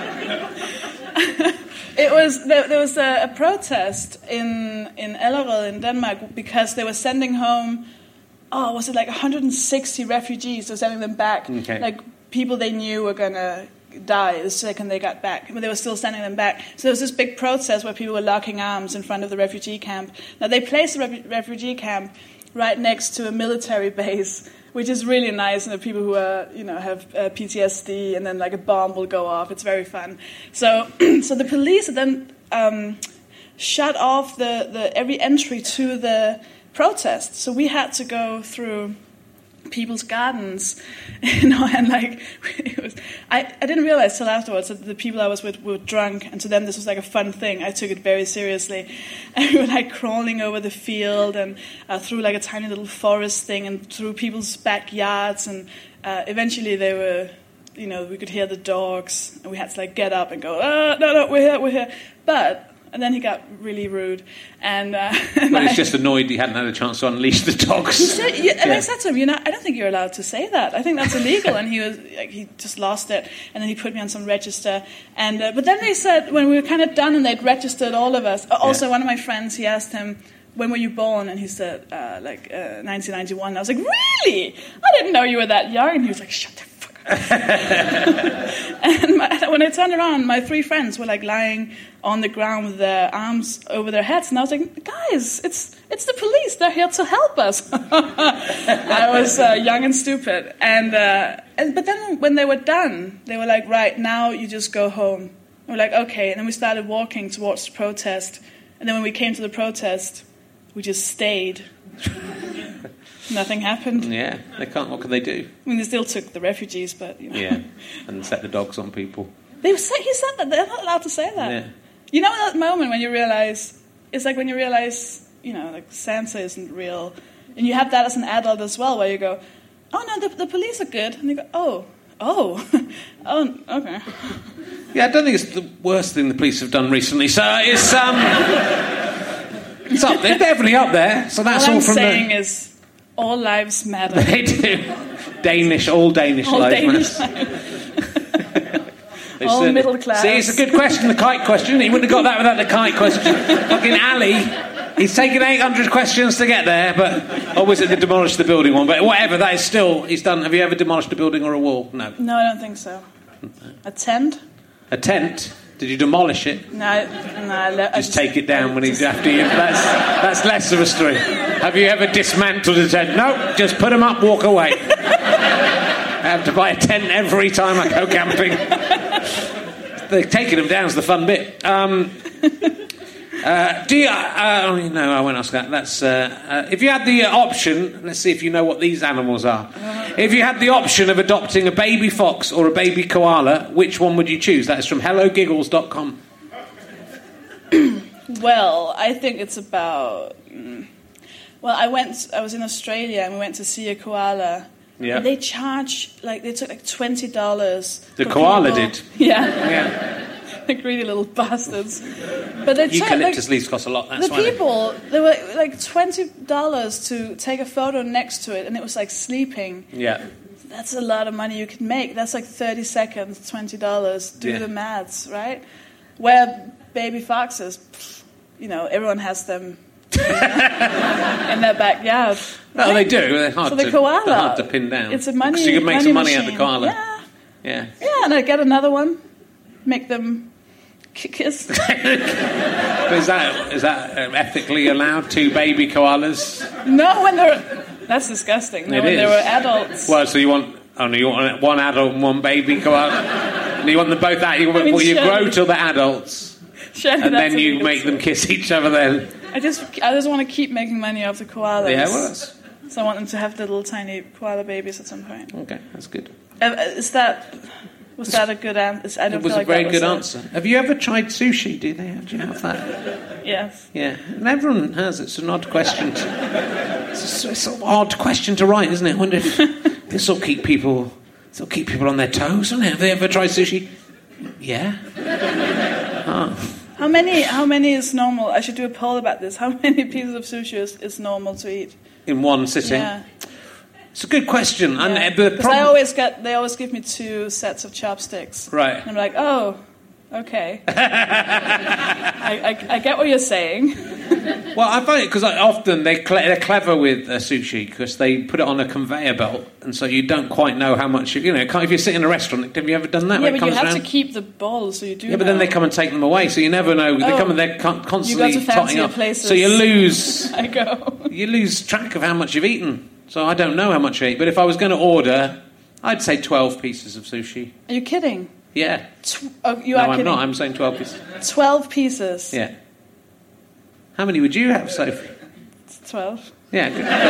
There was a protest in Allerød in Denmark because they were sending home, was it like 160 refugees? They were sending them back, like people they knew were going to die the second they got back, but they were still sending them back. So there was this big protest where people were locking arms in front of the refugee camp. Now they placed the refugee camp right next to a military base, which is really nice, and the people who are, have PTSD, and then like a bomb will go off. It's very fun. So the police then shut off the every entry to the protest. So we had to go through people's gardens, and like I didn't realize till afterwards that the people I was with were drunk, and to them this was like a fun thing. I took it very seriously, and we were like crawling over the field and through like a tiny little forest thing and through people's backyards, and eventually they were, we could hear the dogs, and we had to like get up and go, no, we're here, and then he got really rude, and he's just annoyed he hadn't had a chance to unleash the dogs. And I said to him, I don't think you're allowed to say that. I think that's illegal. And he was like, he just lost it, and then he put me on some register. And but then they said when we were kind of done and they'd registered all of us. Also, one of my friends, he asked him, "When were you born?" And he said, 1991. And I was like, "Really? I didn't know you were that young." And he was like, "Shut the fuck up." And when I turned around, my 3 friends were like lying on the ground with their arms over their heads, and I was like, "Guys, it's the police. They're here to help us." I was young and stupid, but then when they were done, they were like, "Right, now you just go home." And we're like, "Okay," and then we started walking towards the protest, and then when we came to the protest, we just stayed. Nothing happened. Yeah, they can't. What can they do? I mean, they still took the refugees, but Yeah, and set the dogs on people. He said that they're not allowed to say that. Yeah. That moment when you realize, it's like when you realize, like Santa isn't real, and you have that as an adult as well, where you go, "Oh no, the police are good," and you go, "Oh, okay." Yeah, I don't think it's the worst thing the police have done recently. So it's it's up there, definitely up there. So that's all from saying is. All lives matter. They do. All Danish lives matter. All middle class. See, it's a good question, the kite question. He wouldn't have got that without the kite question. Fucking Ali, he's taken 800 questions to get there, but... Or was it the demolish the building one? But whatever, that is still... He's done... Have you ever demolished a building or a wall? No. No, I don't think so. A tent? A tent? Did you demolish it? No, I Just take it down when he's after you. That's less of a story. Have you ever dismantled a tent? No, just put them up, walk away. I have to buy a tent every time I go camping. Taking them down is the fun bit. Do you... no, I won't ask that. That's... if you had the option... Let's see if you know what these animals are. If you had the option of adopting a baby fox or a baby koala, which one would you choose? That is from hellogiggles.com. Well, I think it's about... Well, I was in Australia and we went to see a koala. Yeah. And they charge... they took $20. The koala did? Yeah. Like greedy little bastards. But they eucalyptus leaves cost a lot. That's why people, they were like $20 to take a photo next to it, and it was like sleeping. Yeah. That's a lot of money you could make. That's like 30 seconds, $20. Do the maths, right? Where baby foxes, everyone has them in their backyard. Right? Oh, they do. They're hard, the koala, they're hard to pin down. It's a money. So you can make some money out of the machine. koala. Yeah. Yeah. And I get another one. Make them kiss. Is that ethically allowed? 2 baby koalas? No, that's disgusting. No, when they were adults. Well, so you want one adult and one baby koala, and you want them both out. You grow till they're adults, and then you make them kiss each other. Then I just want to keep making money off the koalas. Yeah, well, so I want them to have the little tiny koala babies at some point. Okay, that's good. Was that a good answer? It was a very good answer. Have you ever tried sushi? Do you have that? Yes. Yeah. And everyone has. It's an odd question. It's an odd question to write, isn't it? I wonder if this will keep people on their toes, isn't it? Have they ever tried sushi? Yeah. Oh. How many is normal? I should do a poll about this. How many pieces of sushi is normal to eat? In one sitting? Yeah. It's a good question. Yeah. And they always give me 2 sets of chopsticks. Right. And I'm like, oh, okay. I get what you're saying. Well, I find it because often they're clever with sushi because they put it on a conveyor belt, and so you don't quite know how much if you sit in a restaurant. Have you ever done that? Yeah, but you have to keep the bowls, so you do. Yeah, but then they come and take them away, so you never know. They come and they're constantly you go to totting up, places. so you lose. I go. You lose track of how much you've eaten. So I don't know how much I ate, but if I was going to order, I'd say 12 pieces of sushi. Are you kidding? Yeah. You are kidding. No, I'm not. I'm saying 12 pieces. 12 pieces? Yeah. How many would you have, Sophie? 12. Yeah.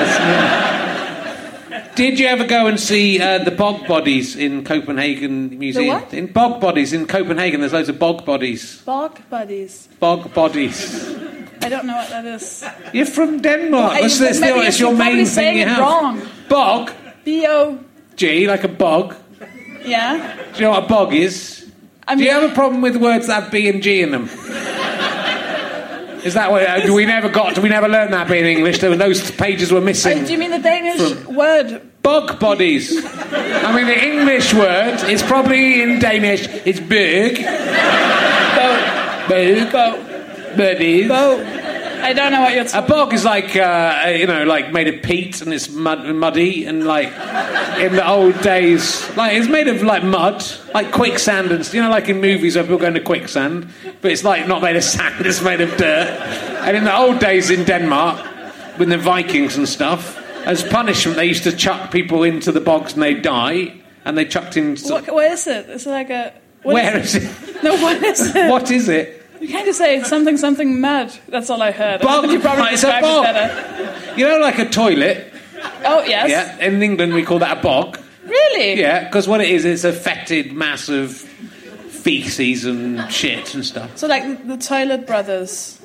Did you ever go and see the bog bodies in Copenhagen Museum? The what? In bog bodies in Copenhagen, there's loads of bog bodies. Bog bodies? Bog bodies. I don't know what that is. You're from Denmark. It's your main thing you have. Wrong. Bog. B-O-G, like a bog. Yeah. Do you know what a bog is? Do you have a problem with words that have B and G in them? Is that what we never learned that bit in English? Those pages were missing. Do you mean the Danish word? Bog bodies. I mean, the English word is probably in Danish. It's berg. Boat. Bodies. Boat. I don't know what you're talking about. A bog is like made of peat and it's muddy and like in the old days, like it's made of like mud, like quicksand and like in movies where people go into quicksand, but it's like not made of sand, it's made of dirt. And in the old days in Denmark, with the Vikings and stuff, as punishment they used to chuck people into the bogs and they'd die, and they chucked in. What is it? Is it like a? Where is it? No, what is it? What is it? You can't just say something mud. That's all I heard. Bog. You probably It's a bog. Like a toilet. Oh, yes. Yeah, in England we call that a bog. Really? Yeah, because what it is, it's a fetid mass of feces and shit and stuff. So like the Toilet Brothers.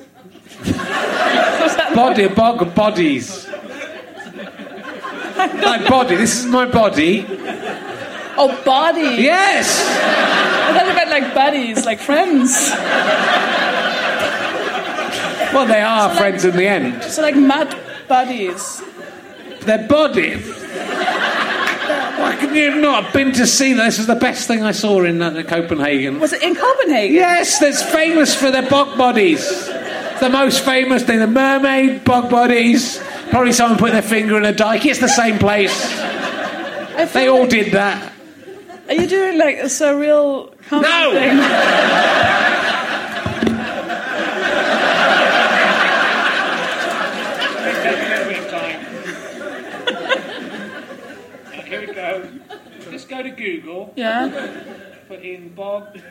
Bog bodies. Like body. This is my body. Oh, body. Yes. I thought you meant like buddies, like friends. Well, they are friends in the end. So like mud buddies. Their body. Why can you not have been to see that? This is the best thing I saw in Copenhagen. Was it in Copenhagen? Yes, that's famous for their bog bodies. It's the most famous thing. The mermaid bog bodies. Probably someone put their finger in a dike. It's the same place. They all did that. Are you doing like a surreal comedy thing? Here we go. Just go to Google. Yeah. Put in bog bodies.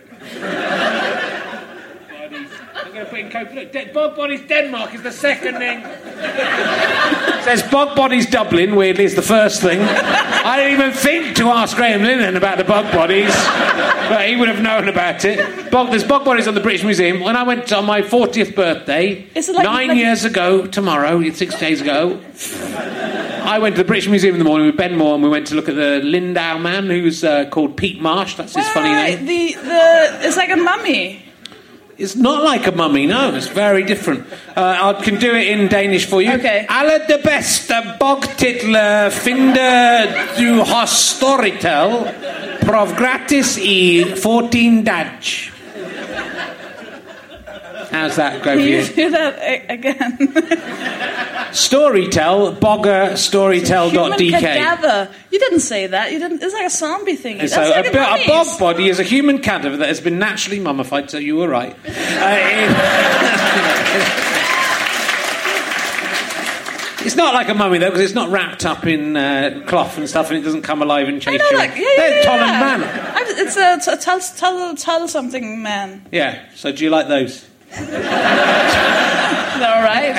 I'm going to put in bog bodies Denmark is the second thing. It says bog bodies Dublin, weirdly, is the first thing. I didn't even think to ask Graham Linehan about the bog bodies, but he would have known about it. There's bog bodies on the British Museum. When I went on my 40th birthday, Is it like- 9 years ago tomorrow, 6 days ago, I went to the British Museum in the morning with Ben Moore, and we went to look at the Lindau man, who's called Pete Marsh. That's his funny name. It's like a mummy. It's not like a mummy, no. It's very different. I can do it in Danish for you. Okay. Alle de beste bogtitler finde du hos Storytel. Prov gratis I 14 dage. How's that go for Can you? you do that again? Storytel, bogger, storytel.dk. Human cadaver. You didn't say that. You didn't. It's like a zombie thing. That's So like a mummies. bog body is a human cadaver that has been naturally mummified, so you were right. It's not like a mummy, though, because it's not wrapped up in cloth and stuff, and it doesn't come alive and chase you. They're Toll and Man. It's a tell something man. Yeah, so do you like those? They're all right.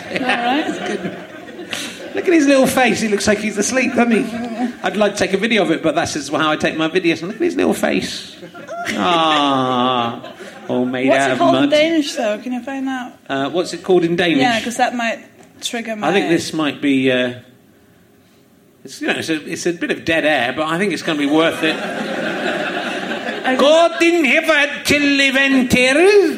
Look at his little face. He looks like he's asleep, doesn't he? I'd like to take a video of it, but that's just how I take my videos. And look at his little face. Ah, all made What's out it of called mud. in Danish, though? Can you find out? What's it called in Danish? Yeah, because that might trigger my... I think this might be... it's a bit of dead air, but I think it's going to be worth it. Gå din hæffer til eventer.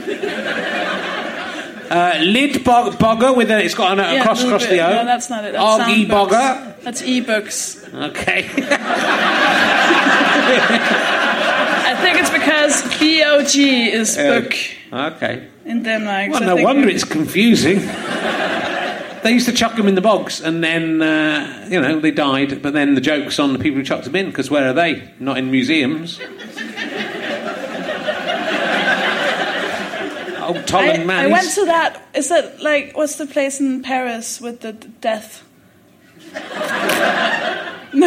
Lid bogger with a... It's got a cross across the O. No, that's not it. That's Argy soundbooks. bogger. That's e-books. Okay. I think it's because B-O-G is book Okay. in Denmark. Well, so I no think wonder it's confusing. They used to chuck them in the bogs, and then, they died. But then the joke's on the people who chucked them in, because where are they? Not in museums. Oh, Toll and Man. I went to that... Is that, like, what's the place in Paris with the death? No,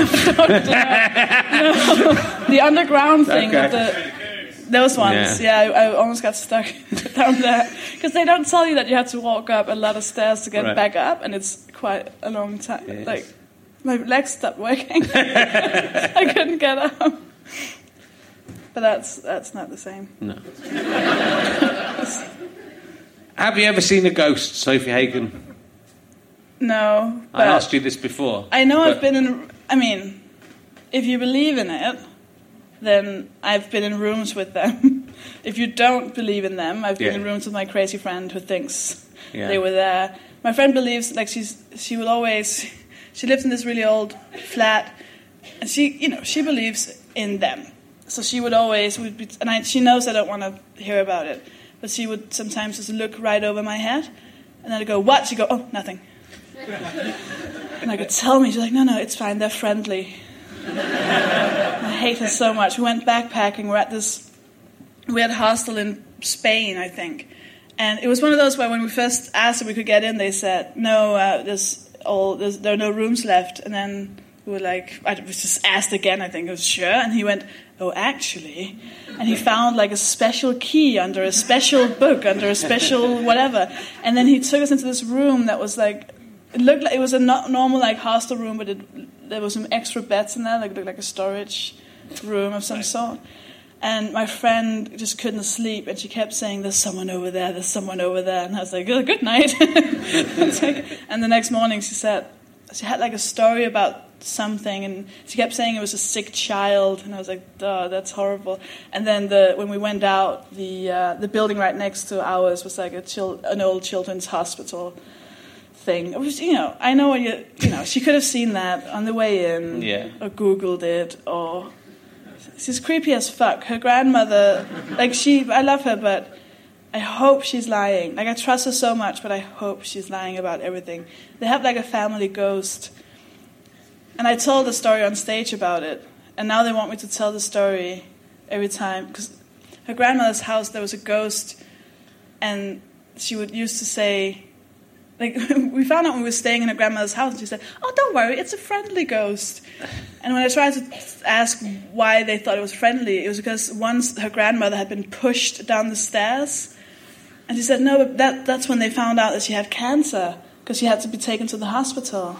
the underground thing with the... Those ones, yeah I almost got stuck down there. Because they don't tell you that you have to walk up a lot of stairs to get back up, and it's quite a long time. Yes. Like, my legs stopped working. I couldn't get up. But that's not the same. No. Have you ever seen a ghost, Sophie Hagen? No. I asked you this before. I know I've been in... I mean, if you believe in it, then I've been in rooms with them. If you don't believe in them, I've been in rooms with my crazy friend who thinks they were there. My friend believes, like, she will always... She lives in this really old flat, and she believes in them. So she would always... she knows I don't want to hear about it, but she would sometimes just look right over my head, and then I'd go, what? She'd go, oh, nothing. And I could tell me, she's like, no, it's fine, they're friendly. I hate her so much. We went backpacking. We're at this weird hostel in Spain, I think. And it was one of those where when we first asked if we could get in, they said, no, there are no rooms left. And then we were like, I was just asked again, I think. I was sure. And he went, oh, actually. And he found like a special key under a special book, under a special whatever. And then he took us into this room that was like, it looked like it was a normal like hostel room, but there was some extra beds in there, like it looked like a storage room of some sort. And my friend just couldn't sleep, and she kept saying, there's someone over there, there's someone over there. And I was like, oh, good night. And the next morning she said, she had like a story about something, and she kept saying it was a sick child, and I was like, duh, that's horrible. And then when we went out, the building right next to ours was like an old children's hospital thing. It was, I know she could have seen that on the way in, or Googled it, or she's creepy as fuck. Her grandmother, I love her, but I hope she's lying. Like, I trust her so much, but I hope she's lying about everything. They have like a family ghost, and I told a story on stage about it, And now they want me to tell the story every time. Because her grandmother's house, there was a ghost, and she used to say, like, we found out when we were staying in her grandmother's house, and she said, "Oh, don't worry, it's a friendly ghost." And when I tried to ask why they thought it was friendly, it was because once her grandmother had been pushed down the stairs, and she said, "No, but that's when they found out that she had cancer, because she had to be taken to the hospital."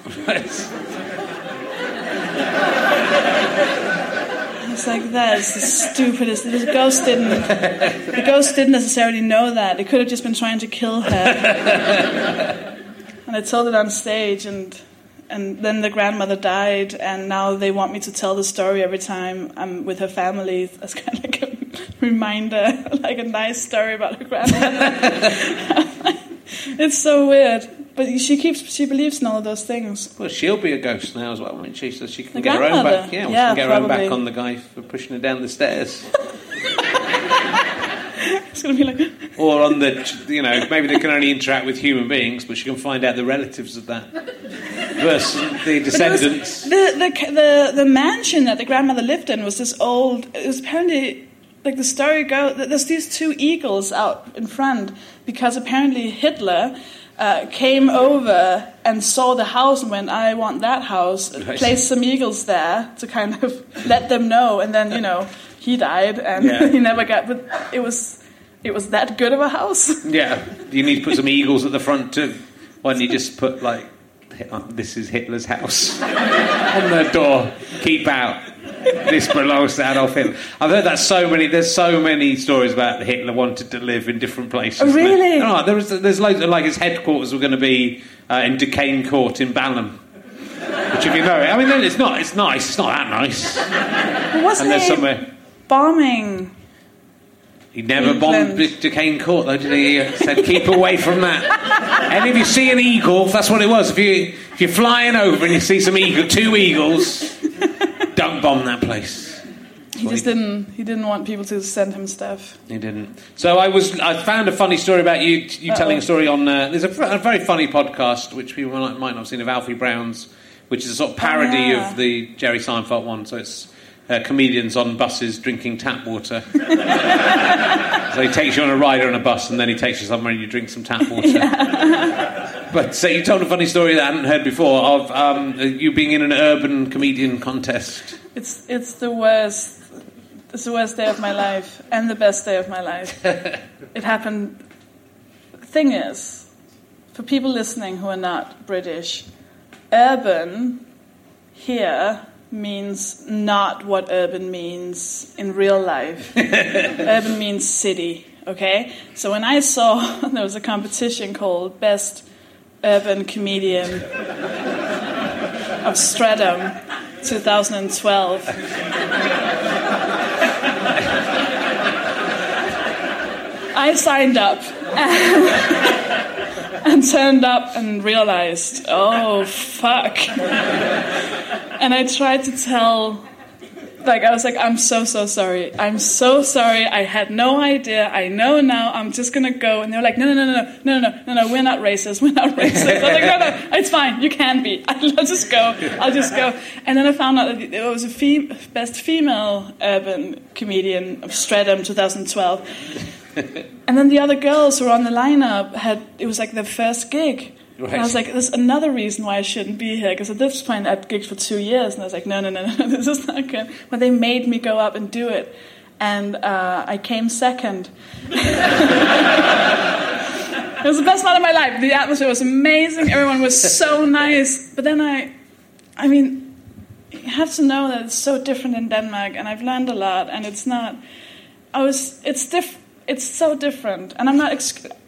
It's like, that's the stupidest. The ghost didn't necessarily know that. It could have just been trying to kill her. And I told it on stage, and then the grandmother died, and now they want me to tell the story every time I'm with her family as kind of like a reminder, like a nice story about her grandmother. It's so weird. But she believes in all of those things. Well, she'll be a ghost now as well, won't she? So she can the get her own back. Yeah, she can get her own probably. back on the guy for pushing her down the stairs. It's going to be like... Or on the, maybe they can only interact with human beings, but she can find out the relatives of that versus the descendants. The mansion that the grandmother lived in was this old... It was apparently... Like the story goes, there's these two eagles out in front because apparently Hitler... came over and saw the house and went, "I want that house." Right. Placed some eagles there to kind of let them know, and then he died and he never got. But it was that good of a house. Yeah, you need to put some eagles at the front too. Why don't you just put like, "This is Hitler's house" on the door? Keep out. This belongs to Adolf Hitler. I've heard that there's so many stories about Hitler wanted to live in different places. Oh, really? No, there's loads of, like, his headquarters were going to be in Duquesne Court in Balham. Which, if you know it, I mean, it's nice. It's not that nice. Wasn't he somewhere bombing? He never bombed Duquesne Court, though, did he? He said, "Keep away from that." And if you see an eagle, that's what it was. If you're flying over and you see two eagles, don't bomb that place. He didn't want people to send him stuff. He didn't. So I found a funny story about you telling a story on... there's a very funny podcast, which people might not have seen, of Alfie Brown's, which is a sort of parody of the Jerry Seinfeld one. So it's comedians on buses drinking tap water. So he takes you on a ride on a bus, and then he takes you somewhere and you drink some tap water. Yeah. But so you told a funny story that I hadn't heard before of you being in an urban comedian contest. It's the worst. It's the worst day of my life and the best day of my life. It happened. The thing is, for people listening who are not British, urban here means not what urban means in real life. Urban means city, okay? So when I saw there was a competition called Best Urban Comedian of Streatham 2012. I signed up and turned up and realized, oh, fuck. And I tried to tell, I was like, I'm so sorry. I'm so sorry. I had no idea. I know now. I'm just going to go. And they were like, no, we're not racist. We're not racist. I was like, no, it's fine. You can be. I'll just go. And then I found out that it was a best female urban comedian of Streatham 2012. And then the other girls who were on the lineup it was like their first gig. Right. And I was like, there's another reason why I shouldn't be here, because at this point I'd gigged for 2 years, and I was like, no, this is not good. But they made me go up and do it, and I came second. It was the best night of my life. The atmosphere was amazing. Everyone was so nice. But then I mean, you have to know that it's so different in Denmark, and I've learned a lot, and it's not. It's so different, and I'm not.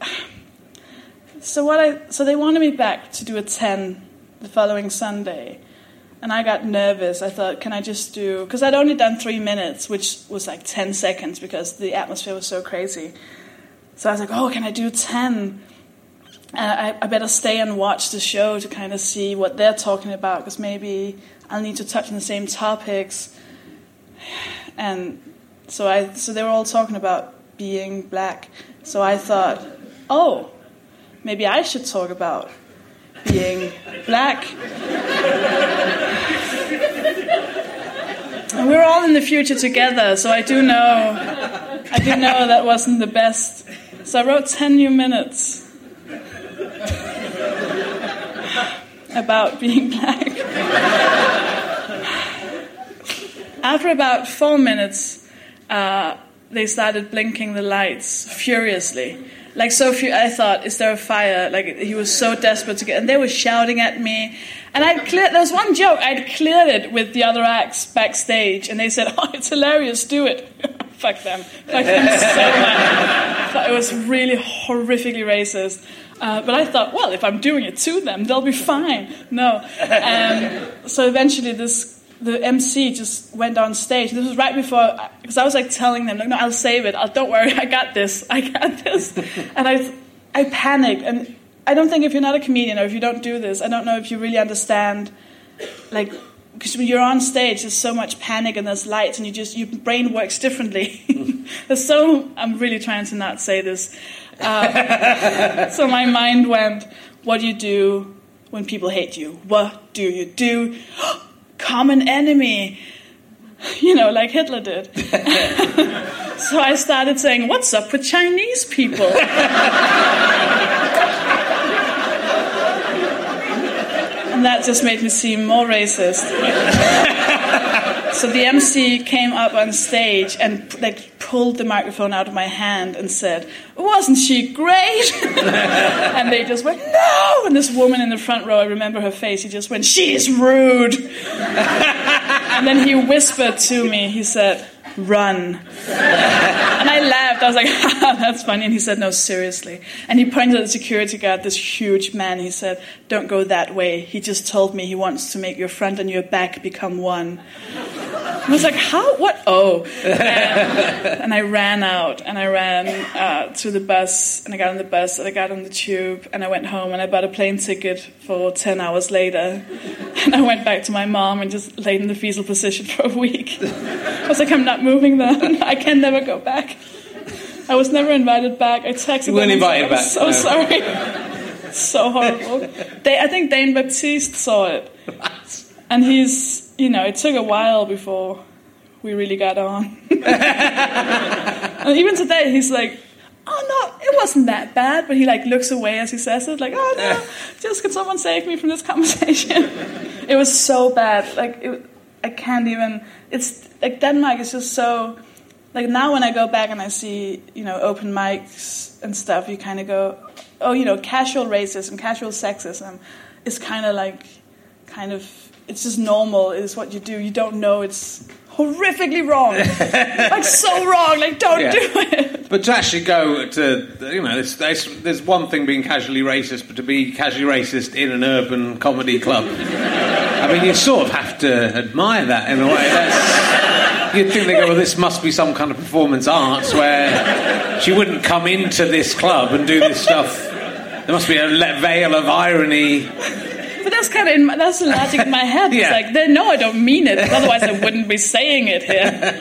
So they wanted me back to do a 10 the following Sunday, and I got nervous. I thought, can I just do... Because I'd only done 3 minutes, which was like 10 seconds, because the atmosphere was so crazy. So I was like, oh, can I do 10? And I better stay and watch the show to kind of see what they're talking about, because maybe I'll need to touch on the same topics. And so they were all talking about being black. So I thought, oh... maybe I should talk about being black. And we were all in the future together, so I do know that wasn't the best. So I wrote 10 new minutes about being black. After about 4 minutes, they started blinking the lights furiously. Like, so I thought, is there a fire? Like, he was so desperate to get... And they were shouting at me. And there was one joke, I'd cleared it with the other acts backstage. And they said, oh, it's hilarious, do it. Fuck them. Fuck them so much. It was really horrifically racist. But I thought, well, if I'm doing it to them, they'll be fine. No. So eventually the MC just went on stage. This was right before, because I was like telling them, like, no, I'll save it. Don't worry, I got this. And I panicked. And I don't think if you're not a comedian or if you don't do this, I don't know if you really understand, like, because when you're on stage, there's so much panic and there's lights and your brain works differently. I'm really trying to not say this. So my mind went, what do you do when people hate you? What do you do? Common enemy, like Hitler did. So I started saying, what's up with Chinese people? And that just made me seem more racist. So the MC came up on stage and pulled the microphone out of my hand and said, wasn't she great? And they just went, no! And this woman in the front row, I remember her face, he just went, she's rude! And then he whispered to me, he said, run. And I laughed, I was like, haha, that's funny. And he said, no, seriously. And he pointed at the security guard, this huge man, he said, don't go that way. He just told me he wants to make your front and your back become one. I was like, how? What? Oh. And I ran out, and I ran to the bus, and I got on the bus, and I got on the tube, and I went home, and I bought a plane ticket for 10 hours later. And I went back to my mom and just laid in the fetal position for a week. I was like, I'm not moving then. I can never go back. I was never invited back. I texted them. You weren't invited back. I'm so sorry. So horrible. I think Dane Baptiste saw it. And he's... it took a while before we really got on. And even today, he's like, oh, no, it wasn't that bad. But he, looks away as he says it, like, oh, no, just can someone save me from this conversation? It was so bad. I can't even... It's, Denmark is just so... now when I go back and I see, open mics and stuff, you kind of go, oh, casual racism, casual sexism is kind of... It's just normal. It's what you do. You don't know it's horrifically wrong. So wrong. Don't do it. But to actually go to, there's one thing being casually racist, but to be casually racist in an urban comedy club, I mean, you sort of have to admire that in a way. You'd think they go, well, this must be some kind of performance arts where she wouldn't come into this club and do this stuff. There must be a veil of irony. But that's that's the logic in my head. It's no, I don't mean it. Otherwise, I wouldn't be saying it here.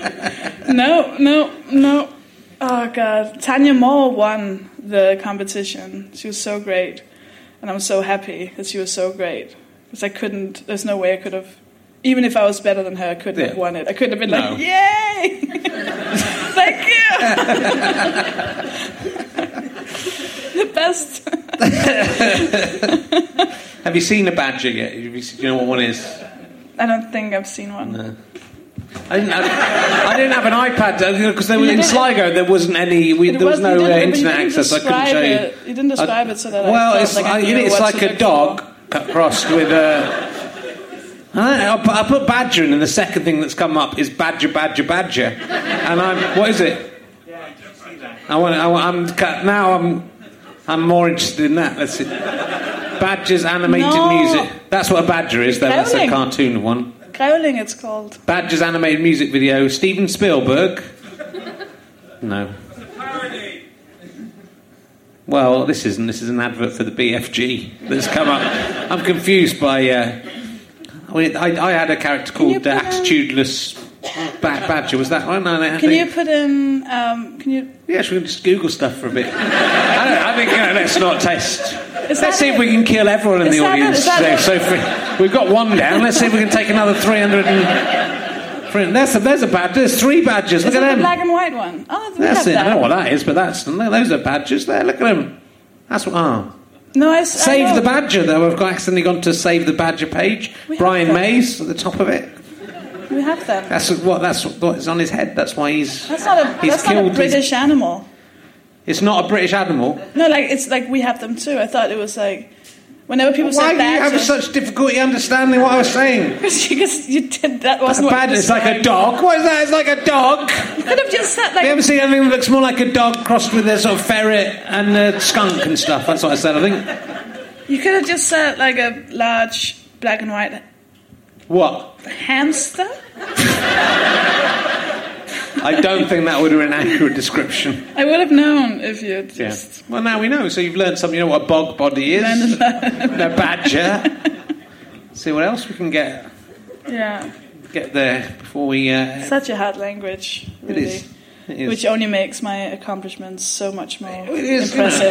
No. Oh, God. Tanya Moore won the competition. She was so great. And I'm so happy that she was so great. Because there's no way I could have, even if I was better than her, I couldn't have won it. I couldn't have been yay! Thank you! The best. Have you seen a badger yet? Do you know what one is? I don't think I've seen one. No. I didn't have an iPad because they were in Sligo. There wasn't any. There was no internet access. I couldn't show you. You didn't describe it so that. Well, it's like a dog crossed with a. I put badger in, and the second thing that's come up is badger. And what is it? Yeah, I don't see that. I'm more interested in that. Let's see. Badger's animated music. That's what a badger is, though. That's a cartoon one. Growling, it's called. Badger's animated music video. Steven Spielberg. No. Well, this isn't. This is an advert for the BFG that's come up. I'm confused by... I had a character called Attitudeless Badger. Was that one? No, can you put in... Yeah, should we just Google stuff for a bit? I think let's not test... Let's see if we can kill everyone in the audience today. So we've got one down. Let's see if we can take another 300. There's a badger. There's 3 badgers. Look Is at it the them. black and white one? Oh, we That's have it. that. I don't know what that is, but those are badgers there. Look at them. That's what. No, I Save know. the Badger, though. I've accidentally gone to Save the Badger page. We have Brian them. Mays at the top of it. We have them. That's what's on his head. That's why he's. That's not a British animal. It's not a British animal. No, it's like we have them too. I thought it was like whenever people Why say do you have badgers. such difficulty understanding what I was saying? Because you did that wasn't A what badger, you it's like a described. dog. What is that? It's like a dog. You could have just said Have you like ever seen anything that looks more like a dog crossed with a sort of ferret and a skunk and stuff? That's what I said, I think. you could have just said like a large black and white What? hamster. I don't think that would have been an accurate description. I would have known if you Yeah. just. Well, now we know. So you've learned something. You know what a bog body is? A badger. See what else we can get Yeah, there before we... such a hard language. It Really. is. It is. Which only makes my accomplishments so much more It is, impressive.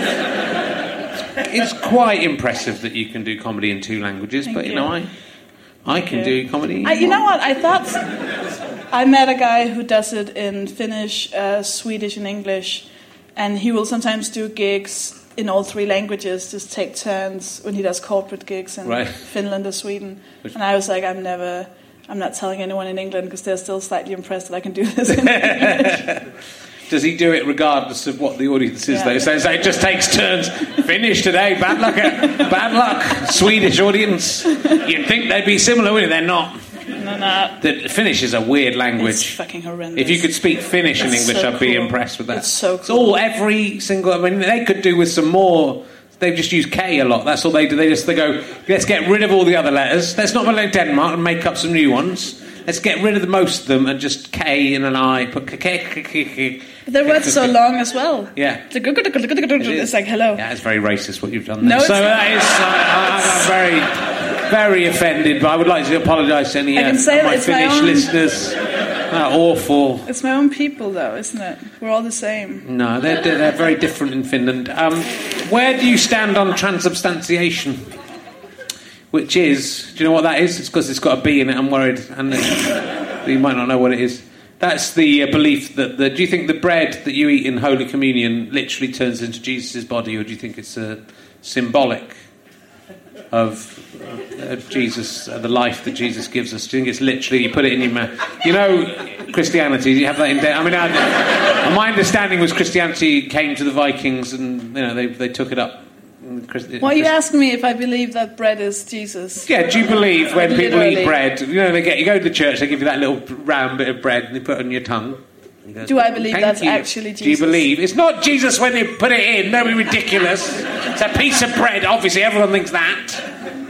It's quite impressive that you can do comedy in 2 languages, Thank but you you. know, I can do comedy. in You know one. what? I thought I met a guy who does it in Finnish, Swedish, and English, and he will sometimes do gigs in all 3 languages. Just take turns when he does corporate gigs in Right. Finland or Sweden. And I was like, I'm not telling anyone in England because they're still slightly impressed that I can do this in English. Does he do it regardless of what the audience is, Yeah. though? So it just takes turns. Finish today, bad luck. Swedish audience. You'd think they'd be similar, wouldn't they? They're not. No. The Finnish is a weird language. It's fucking horrendous. If you could speak Finnish in It's English, so I'd be cool. impressed with that. It's so It's cool. all every single. I mean, they could do with some more. They just use K a lot. That's all they do. They go, let's get rid of all the other letters. Let's not be like Denmark and make up some new ones. Let's get rid of the most of them and just K and an I. Put K. But their words are so long as well. Yeah. It's like, hello. Yeah, it's very racist what you've done there. No, it's so not. that is. I'm very, very offended. But I would like to apologise to any I can of say my it's my Finnish own- listeners. Awful. It's my own people, though, isn't it? We're all the same. No, they're very different in Finland. Where do you stand on transubstantiation? Which is, do you know what that is? It's because it's got a B in it. I'm worried, and you might not know what it is. That's the belief that do you think the bread that you eat in Holy Communion literally turns into Jesus' body, or do you think it's symbolic of Jesus, the life that Jesus gives us? Do you think it's literally you put it in your mouth? You know, Christianity. You have that in. I mean, my understanding was Christianity came to the Vikings, and you know they took it up. Well, you asked me if I believe that bread is Jesus. Yeah, do you believe when people Literally. eat bread? You know, you go to the church, they give you that little round bit of bread, and they put it on your tongue. You go, Do I believe "Thank that's you." actually Jesus? Do you believe it's not Jesus when you put it in? Don't be ridiculous. It's a piece of bread. Obviously, everyone thinks that.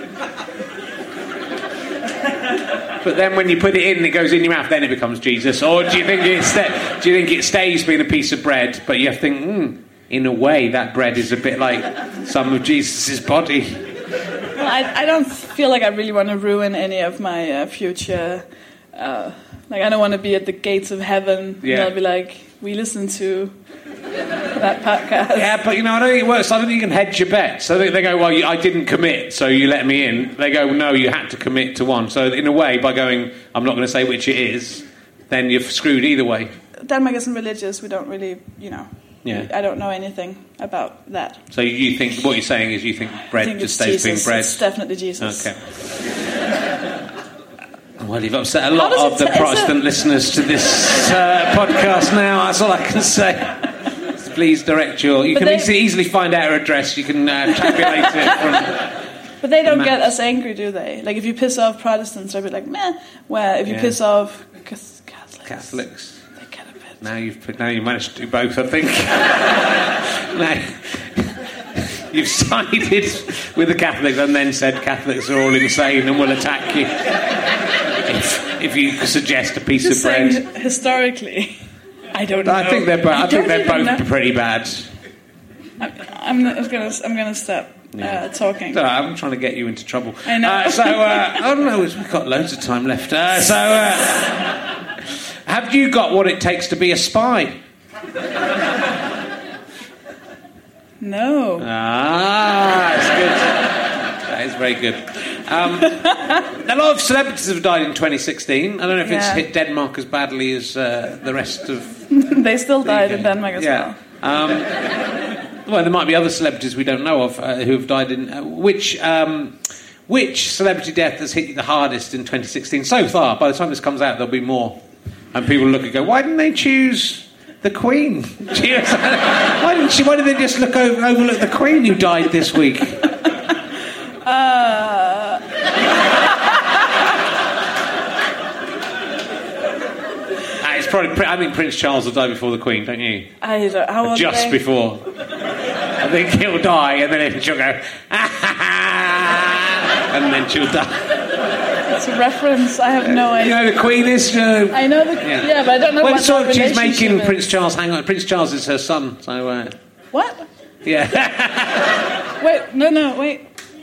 But then when you put it in, it goes in your mouth. Then it becomes Jesus. Or do you think it stays being a piece of bread? But you think, in a way, that bread is a bit like some of Jesus' body. Well, I don't feel like I really want to ruin any of my future. Like, I don't want to be at the gates of heaven. Yeah. And I'll be like, we listen to that podcast. Yeah, but you know, I don't think it works. I don't think you can hedge your bet. So they go, well, I didn't commit, so you let me in. They go, no, you had to commit to one. So in a way, by going, I'm not going to say which it is, then you're screwed either way. Denmark isn't religious. We don't really, Yeah. I don't know anything about that. So you think, what you're saying is you think I bread think just it's stays Jesus. being bread? It's definitely Jesus. Okay. Well, you've upset a How lot does it of the ta- Protestant listeners to this podcast now. That's all I can say. So please direct you But can they- easily find out her address. You can tabulate it from... But they don't Maps. get as angry, do they? Like, if you piss off Protestants, they'll be like, meh. Where if you Yeah. piss off Catholics. they get a bit... Now you managed to do both, I think. Now, you've sided with the Catholics and then said Catholics are all insane and will attack you if you suggest a piece Just of bread. saying, historically, I don't know. I think they're both. I think don't they're even both know. pretty bad. I'm gonna stop talking. So I'm trying to get you into trouble. I know. I don't know. We've got loads of time left. Have you got what it takes to be a spy? No. That's good. That is very good. A lot of celebrities have died in 2016. I don't know if it's hit Denmark as badly as the rest of... They still died in Denmark as well. Well, there might be other celebrities we don't know of who have died in... Which celebrity death has hit you the hardest in 2016? So far, by the time this comes out, there'll be more. And people look and go, why didn't they choose the Queen? Why did they just overlook the Queen who died this week? It's probably. I think Prince Charles will die before the Queen, don't you? I don't. How old Just are they? before. I think he'll die, and then she'll go, and then she'll die. It's a reference. I have no idea. You know the Queen is. I know the. Yeah, but I don't know what sort the of she's relationship making is. Prince Charles. Hang on, Prince Charles is her son. So. What? Yeah. Wait. No. Wait.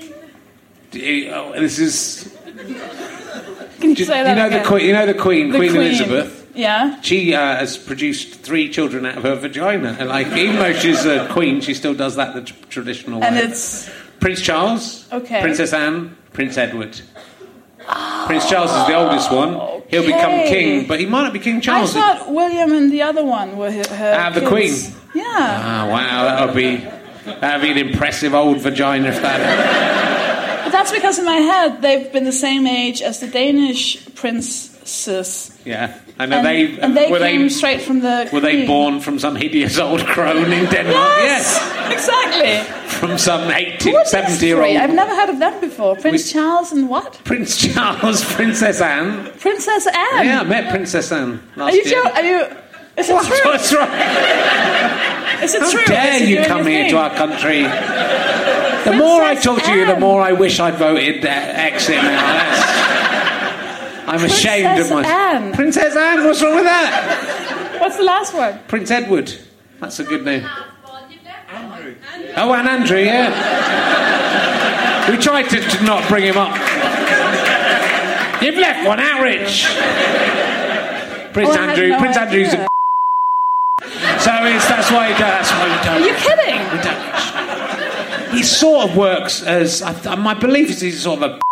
This is. Can you say that You know again? the Queen. You know the Queen. The Queen Queen. Elizabeth. Yeah. She has produced 3 children out of her vagina. And, even though she's a queen, she still does that the traditional way. And it's Prince Charles, Okay. Princess Anne, Prince Edward. Prince Charles is the oldest one. He'll become king, but he might not be King I Charles. thought William and the other one were her The kids. Queen. Yeah. Ah, wow, that'd be an impressive old vagina if that. But that's because in my head they've been the same age as the Danish princes. Yeah, and And they came straight from the Were they Queen. born from some hideous old crone in Denmark? Yes, exactly. From some Who are these 70-year-old. three? I've never heard of them before. Prince Charles and what? Prince Charles, Princess Anne. Princess Anne. Yeah, I met Princess Anne last Are you year. Are you? Is it true? What's wrong? Is it How true? dare Is it you doing come your here thing? to our country? The more I talk to you, the Anne. more I wish I'd voted exit now. I'm ashamed of Princess myself. Anne. Princess Anne, what's wrong with that? What's the last one? Prince Edward. That's a good name. Oh, and Andrew, yeah. We tried to not bring him up. You've left one out, Rich. Prince I had Andrew. no Prince idea. Andrew's a... So that's why he does. Are you kidding? He sort of works as... my belief is he's sort of a...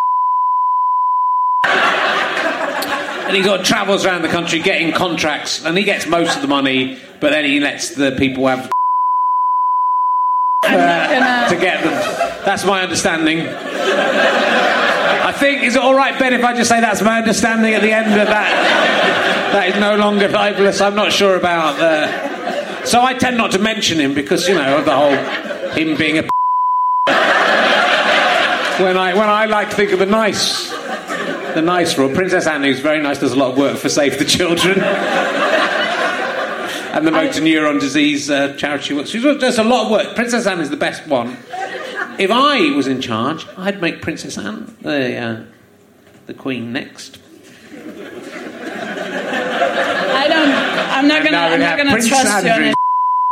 And he sort of travels around the country getting contracts, and he gets most of the money, but then he lets the people have... to get them. That's my understanding. I think, is it all right, Ben, if I just say that's my understanding at the end of that? That is no longer libelous. I'm not sure about so I tend not to mention him because, of the whole him being a when I like to think of the nice rule. Princess Anne, who's very nice, does a lot of work for Save the Children. And the motor neuron disease charity work. She does a lot of work. Princess Anne is the best one. If I was in charge, I'd make Princess Anne the Queen next. I'm not gonna Prince trust you on Andrew. it.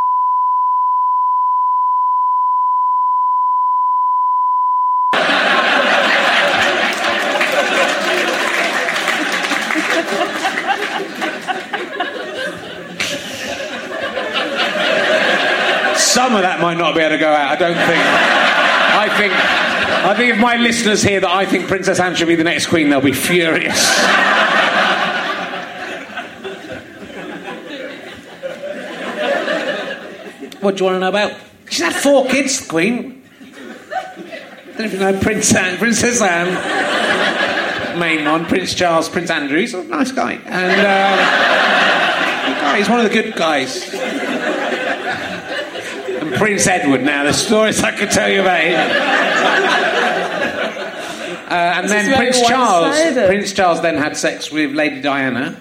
Some of that might not be able to go out, I don't think. I think if my listeners hear that I think Princess Anne should be the next Queen, they'll be furious. What do you want to know about? She's had 4 kids, the Queen. I don't know if you know Princess Anne. Main one, Prince Charles, Prince Andrew. He's a nice guy. And he's one of the good guys. And Prince Edward, now, the stories I could tell you about him. And This then is very one-sided. Prince Charles then had sex with Lady Diana.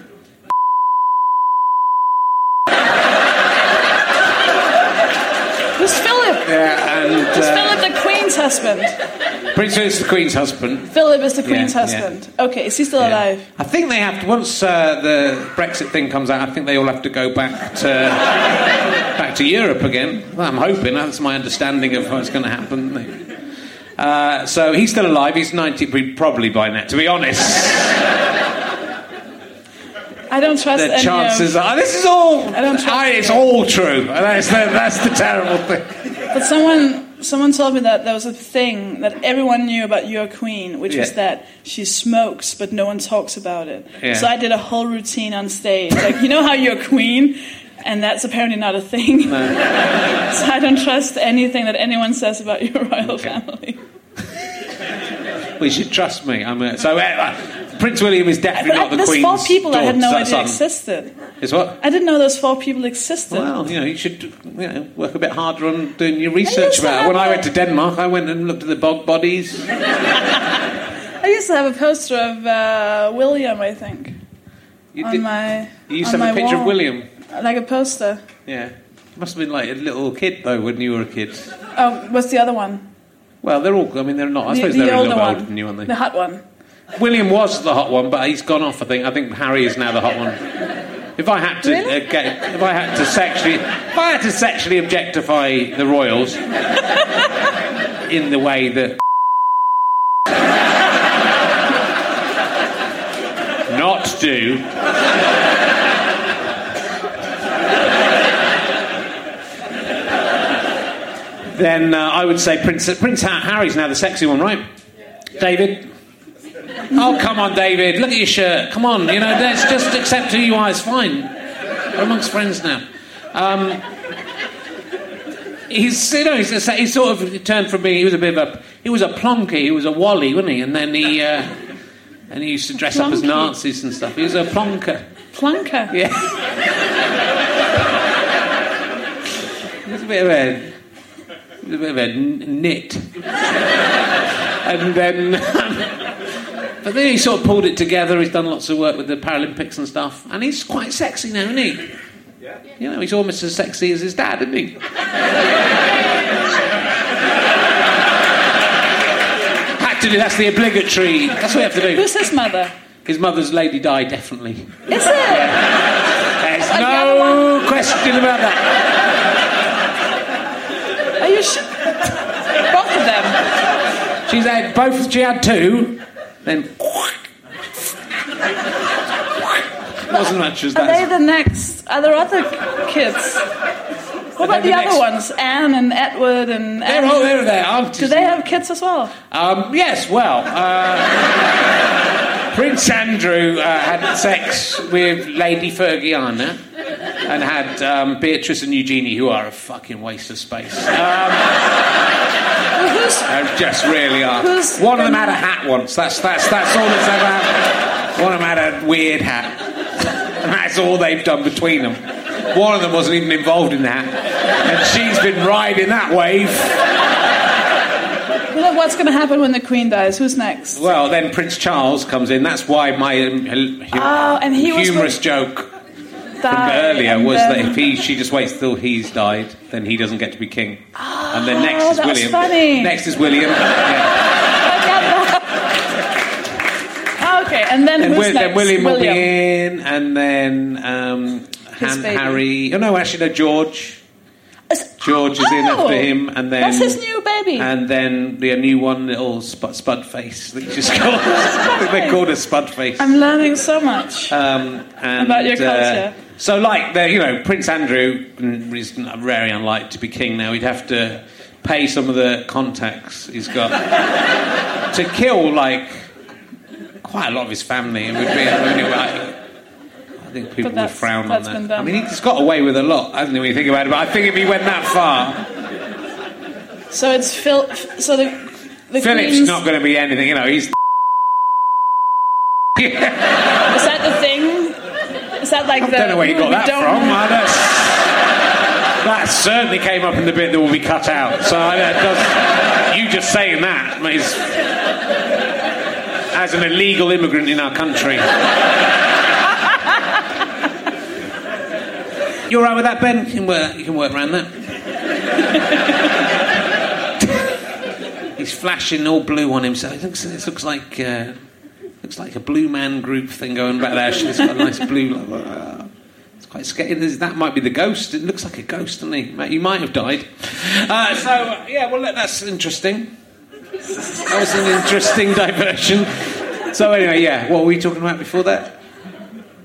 Who's Philip? Yeah, and Who's Philip the Queen's husband? Prince Philip's the Queen's husband. Philip is the Queen's Yeah, husband. Okay, is he still alive? I think they have to, once the Brexit thing comes out, I think they all have to go back to Europe again. Well, I'm hoping. That's my understanding of what's going to happen. So he's still alive. He's 90 probably by now, to be honest. I don't trust The any chances of... are... This is all... I don't trust it's all true. That's the terrible thing. But someone someone told me that there was a thing that everyone knew about your queen, which was that she smokes, but no one talks about it. Yeah. So I did a whole routine on stage. Like, you know how you're a queen? And that's apparently not a thing. No. So I don't trust anything that anyone says about your royal family. Well, you should trust me. Prince William is definitely not the Queen's There's 4 people I had no idea son. existed. Is what? I didn't know those 4 people existed. Well, you should work a bit harder on doing your research about it. When I went to Denmark, I went and looked at the bog bodies. I used to have a poster of William, I think. You used to have a picture wall. of William? Like a poster. Yeah. Must have been like a little kid, though, when you were a kid. Oh, what's the other one? Well, they're all... I mean, they're not... I suppose they're a little bit older than you, aren't they? The hot one. William was the hot one, but he's gone off, I think. I think Harry is now the hot one. If I had to if I had to sexually objectify the royals in the way that not do, then I would say Prince Harry's now the sexy one, right? David? Oh, come on, David. Look at your shirt. Come on, let's just accept who you are. It's fine. We're amongst friends now. He's sort of turned from being... He was a plonky. He was a wally, wasn't he? And then he used to dress up as Nazis and stuff. He was a plonker. Plonker? Yeah. He was a bit of a nit. And then... But then he sort of pulled it together. He's done lots of work with the Paralympics and stuff. And he's quite sexy now, isn't he? Yeah. He's almost as sexy as his dad, isn't he? Had to do, that's the obligatory... That's what we have to do. Who's his mother? His mother's Lady Di, definitely. Is it? Yeah. There's no question about that. Are you sure? Both of them? She had 2... Then wasn't much as that. Are they the next? Are there other kids? What about the other ones? Anne and Edward and... They're all there. Do they have kids as well? Yes, well... Prince Andrew had sex with Lady Fergiana and had Beatrice and Eugenie, who are a fucking waste of space. They just really are. One of them had a hat once. That's all that's ever happened. One of them had a weird hat. And that's all they've done between them. One of them wasn't even involved in that. And she's been riding that wave. Well, what's going to happen when the Queen dies? Who's next? Well, then Prince Charles comes in. That's why my humorous joke from earlier was that if she just waits till he's died, then he doesn't get to be king. And then next is William. Funny. Next is William. Okay, and then who's next? Then William will be in, and then Harry. Oh no, actually no, George. George is in after him, and then that's his new baby. And then the new one, little spud face. They just call they called her spud face. I'm learning so much about your culture. So, Prince Andrew is very unlikely to be king now. He'd have to pay some of the contacts he's got to kill quite a lot of his family. It would be. I think people would frown on that. I mean, he's got away with a lot, hasn't he, when you think about it? But I think if he went that far... So it's Phil... So the Philip's Queen's... not going to be anything, he's... Is that the thing? Is that I don't know where you got that from. That certainly came up in the bit that will be cut out. So you just saying that is... As an illegal immigrant in our country... You all right with that, Ben? You can work around that. He's flashing all blue on him, so it looks like a Blue Man Group thing going back there. She's got a nice blue. It's quite scary. That might be the ghost. It looks like a ghost, doesn't he? You might have died. That's interesting. That was an interesting diversion. So anyway, what were we talking about before that?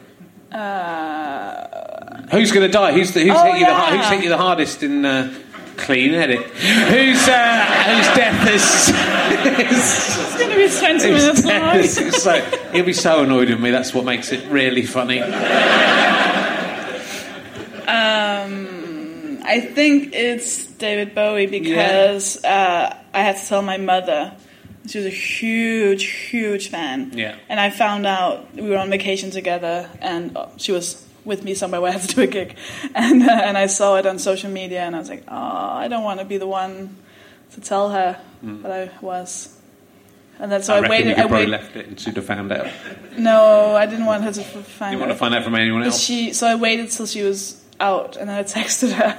Who's going to die? Who's hit you the hardest in Clean edit. Whose death is... It's going to be 20 minutes long. He'll be so annoyed with me. That's what makes it really funny. I think it's David Bowie because I had to tell my mother. She was a huge, huge fan. Yeah. And I found out we were on vacation together, and she was with me somewhere where I had to do a gig, and I saw it on social media, and I was like, oh, I don't want to be the one to tell her, but I was. And then so I waited. You probably left it and she'd have found out. No, I didn't want her to find out. You want to find out from anyone else? So I waited till she was out, and then I texted her.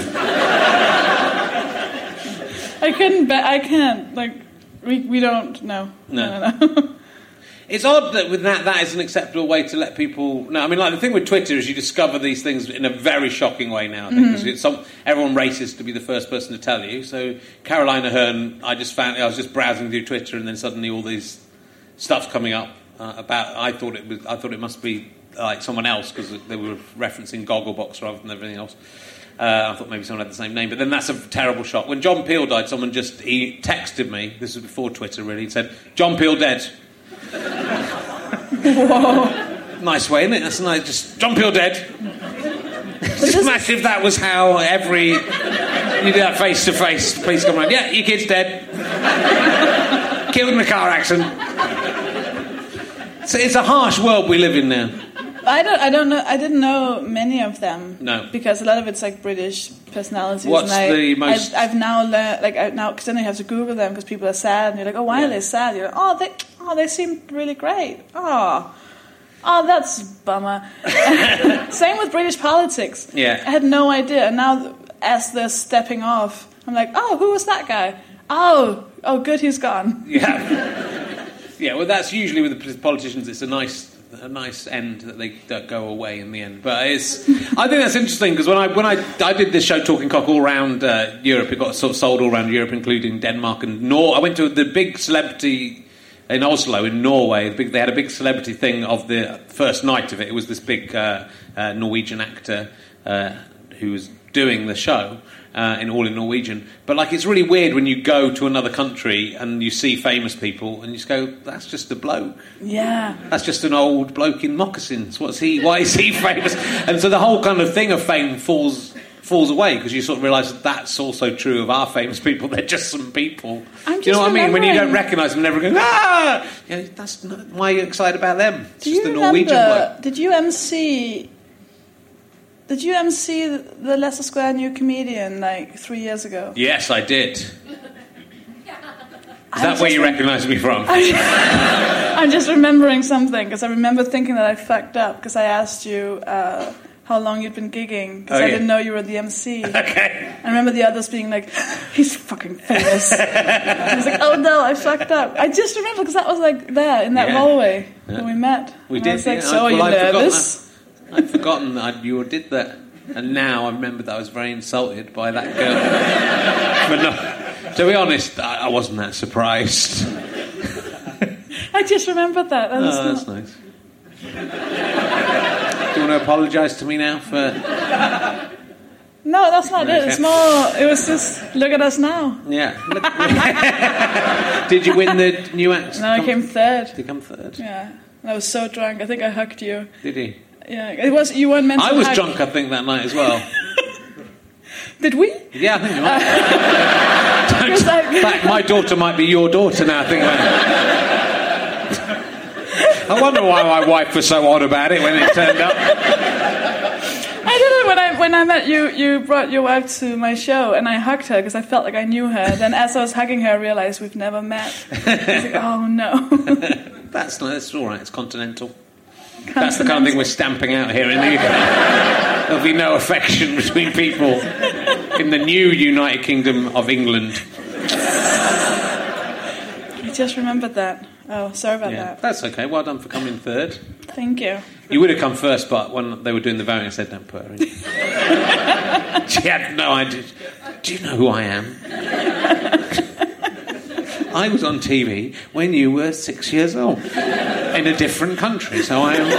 I can't. Like, we don't know. No. It's odd that with that is an acceptable way to let people know. I mean, like the thing with Twitter is you discover these things in a very shocking way now. I think because everyone races to be the first person to tell you. So Caroline Aherne, I was just browsing through Twitter, and then suddenly all these stuff's coming up about. I thought it must be like someone else because they were referencing Gogglebox rather than everything else. I thought maybe someone had the same name, but then that's a terrible shock. When John Peel died, he texted me. This was before Twitter, really. He said, "John Peel dead." Whoa. Nice way, isn't it? That's nice. Just John Peel dead. Just imagine if that was how you do that face to face. Police come around. Yeah, your kid's dead. Killed in a car accident. So it's a harsh world we live in now. I don't know. I didn't know many of them. No, because a lot of it's like British personalities. What's the most? I've now learned because then you have to Google them because people are sad, and you're like, oh, why are they sad? You're like, they seem really great. Oh, that's a bummer. Same with British politics. Yeah, I had no idea, and now as they're stepping off, I'm like, oh, who was that guy? Oh, good, he's gone. Yeah. Well, that's usually with the politicians. It's a nice end that they don't go away in the end. But I think that's interesting because when I did this show Talking Cock all around Europe, it got sort of sold all around Europe, including Denmark and Norway. I went to the big celebrity in Oslo in Norway. They had a big celebrity thing of the first night of it. It was this big Norwegian actor who was doing the show in Norwegian. But like, it's really weird when you go to another country and you see famous people and you just go, that's just a bloke. Yeah. That's just an old bloke in moccasins. Why is he famous? And so the whole kind of thing of fame falls away because you sort of realise that's also true of our famous people. They're just some people. Do you know what I mean? When you don't recognise them, never go, that's not, why are you excited about them? It's just the Norwegian bloke. Did you MC the Leicester Square New Comedian like 3 years ago? Yes, I did. Is that where you recognise me from? I'm just remembering something because I remember thinking that I fucked up because I asked you how long you'd been gigging because I didn't know you were the MC. Okay. I remember the others being like, he's fucking famous. I was like, oh no, I fucked up. I just remember because that was like there in that hallway when we met. We did. I was like, so are you nervous? I'd forgotten that you did that, and now I remember that I was very insulted by that girl. But no, to be honest, I wasn't that surprised. I just remembered that. That's nice. Do you want to apologise to me now for? No, that's not it. It's more. It was just look at us now. Yeah. Did you win the new act? No, I came third. Did you come third? Yeah, and I was so drunk. I think I hugged you. Did he? Yeah, it was. You weren't meant to. I was drunk, I think, that night as well. Did we? Yeah, I think you might. In fact, my daughter might be your daughter now. I think. I wonder why my wife was so odd about it when it turned up. I did it when I met you. You brought your wife to my show, and I hugged her because I felt like I knew her. Then, as I was hugging her, I realised we've never met. I was like, oh no. That's all right. It's continental. That's the kind of thing we're stamping out here in the UK. There'll be no affection between people in the new United Kingdom of England. I just remembered that. Oh, sorry about that. That's okay. Well done for coming third. Thank you. You would have come first, but when they were doing the voting, I said, don't put her in. She had no idea. Do you know who I am? I was on TV when you were 6 years old in a different country, so I am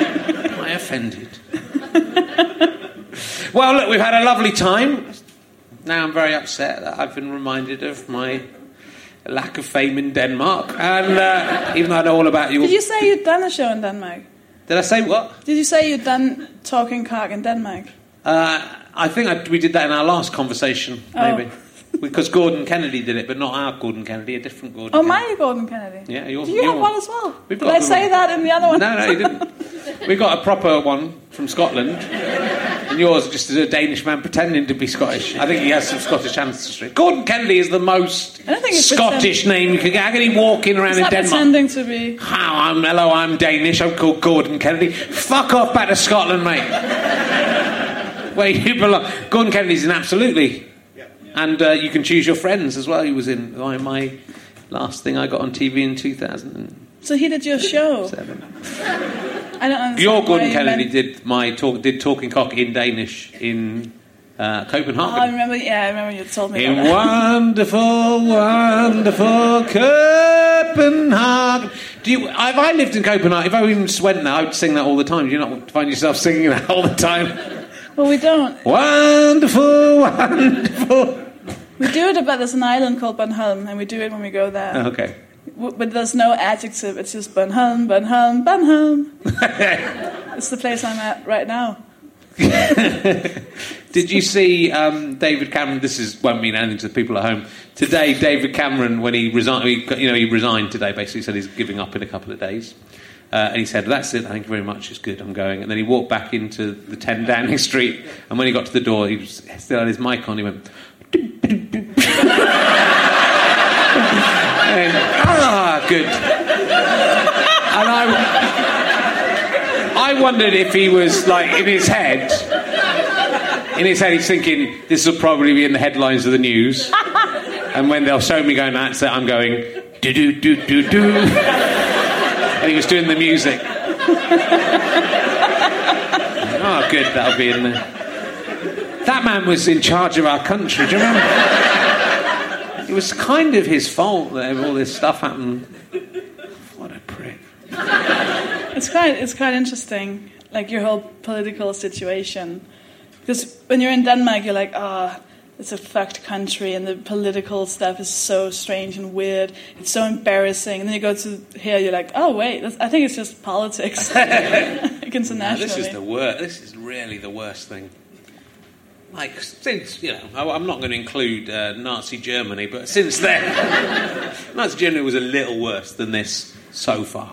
quite offended. Well, look, we've had a lovely time. now I'm very upset that I've been reminded of my lack of fame in Denmark. And even though I know all about you... Did you say you'd done a show in Denmark? Did I say what? Did you say you'd done Talking Cock in Denmark? I think we did that in our last conversation, maybe. Because Gordon Kennedy did it, but not our Gordon Kennedy, a different Gordon Kennedy. My Gordon Kennedy? Yeah, Do you have one as well? Did I say that in the other one? No, you didn't. We got a proper one from Scotland, and yours just is a Danish man pretending to be Scottish. I think he has some Scottish ancestry. Gordon Kennedy is the most Scottish name you can get. How can he walk in around in Denmark? Pretending to be... Hello, I'm Danish, I'm called Gordon Kennedy. Fuck off back to Scotland, mate. Where you belong. Gordon Kennedy's in Absolutely. And you can choose your friends as well. He was in my last thing I got on TV in 2007. So he did your show? I don't understand. Your Gordon Kennedy did Talking Cock in Danish in Copenhagen. Oh, I remember you told me in about that. wonderful, wonderful Copenhagen. If I lived in Copenhagen, if I even went there, I would sing that all the time. Do you not find yourself singing that all the time? Well, we don't. Wonderful, wonderful. We do it, but there's an island called Bornholm, and we do it when we go there. Oh, okay. But there's no adjective. It's just Bornholm, Bornholm, Bornholm. It's the place I'm at right now. Did you see David Cameron? This won't mean anything to the people at home. Today, David Cameron, when he resigned, he resigned today. Basically, said he's giving up in a couple of days. And he said, "That's it, thank you very much, it's good, I'm going." And then he walked back into the 10 Downing Street, and when he got to the door, he still had his mic on, he went... good. And I wondered if he was, like, in his head, he's thinking, this will probably be in the headlines of the news. And when they'll show me going, that's it, I'm going, do-do-do-do-do. And he was doing the music. Oh, good, that'll be in there. That man was in charge of our country, do you remember? It was kind of his fault that all this stuff happened. What a prick. It's quite interesting, like your whole political situation. Because when you're in Denmark, you're like, it's a fucked country, and the political stuff is so strange and weird. It's so embarrassing. And then you go to here, you're like, oh wait, I think it's just politics. Like internationally. This is the worst. This is really the worst thing. Like, since, I'm not going to include Nazi Germany, but since then, Nazi Germany was a little worse than this so far.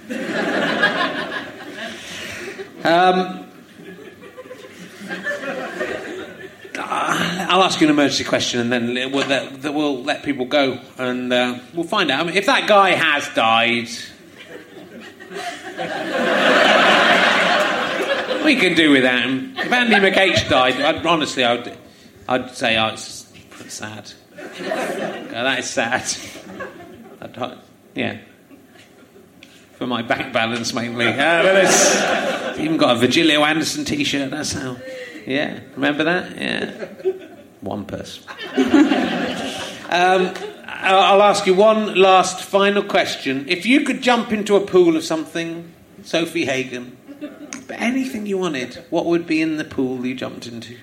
I'll ask you an emergency question, and then we'll let people go, and we'll find out. I mean, if that guy has died, we can do without him. If Andy McH died, I'd say, it's sad. That is sad. Yeah. For my bank balance, mainly. But even got a Virgilio Anderson T-shirt. That's how. Yeah, remember that? Yeah. One person. I'll ask you one last final question. If you could jump into a pool of something, Sophie Hagen, but anything you wanted, what would be in the pool you jumped into?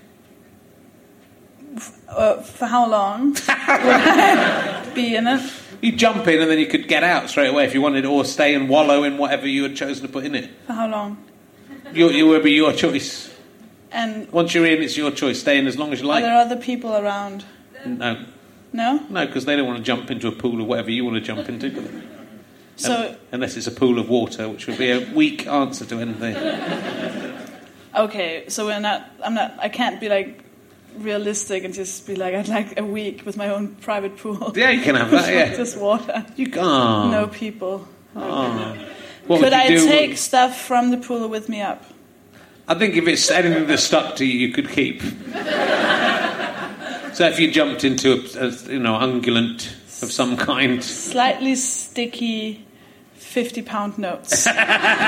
For how long would I be in it? You jump in and then you could get out straight away if you wanted, or stay and wallow in whatever you had chosen to put in it. For how long? It would be your choice. And once you're in, it's your choice. Stay in as long as you like. Are there other people around? No. No? No, because they don't want to jump into a pool of whatever you want to jump into. So, unless it's a pool of water, which would be a weak answer to anything. Okay, so I can't be like realistic and just be like, I'd like a week with my own private pool. Yeah, you can have that, yeah. Just water. You can't. No people. Oh. Could I take stuff from the pool with me up? I think if it's anything that stuck to you, you could keep. So if you jumped into a unguent of some kind. Slightly sticky 50-pound notes. And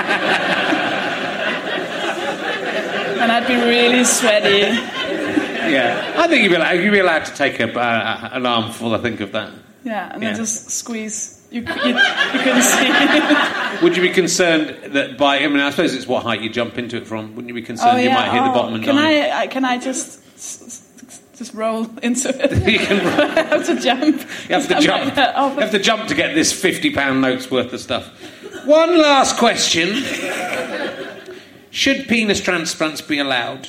I'd be really sweaty. Yeah, I think you'd be allowed to take an armful, I think, of that. Yeah, and then just squeeze. You couldn't see. Would you be concerned that I suppose it's what height you jump into it from? Wouldn't you be concerned you might hit the bottom and die? Can I just just roll into it. You can I have to jump. You have to jump. Like that. You have to jump to get this £50 note's worth of stuff. One last question. Should penis transplants be allowed?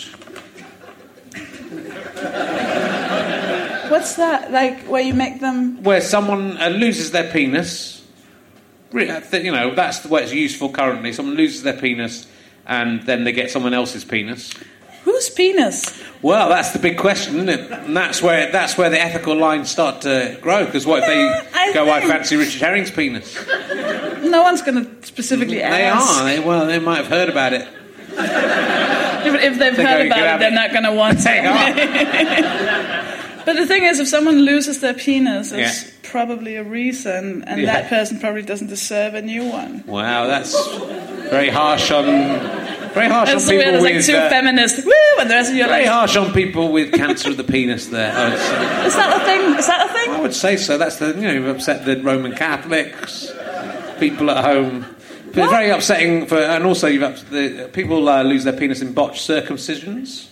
What's that? Like where you make them... Where someone loses their penis. That's the way it's used for currently. Someone loses their penis and then they get someone else's penis. Whose penis? Well, that's the big question, isn't it? And that's where the ethical lines start to grow. Because what if they I fancy Richard Herring's penis? No one's going to specifically ask. They are. They might have heard about it. If they've heard about it, they're not going to want it. But the thing is, if someone loses their penis, it's probably a reason, and that person probably doesn't deserve a new one. Wow, that's very harsh on people weird. with... It's like too feminist. Woo! And the rest of your life. Very harsh on people with cancer of the penis there. Is that a thing? Is that a thing? I would say so. That's you've upset the Roman Catholics, people at home. But it's very upsetting and also people lose their penis in botched circumcisions.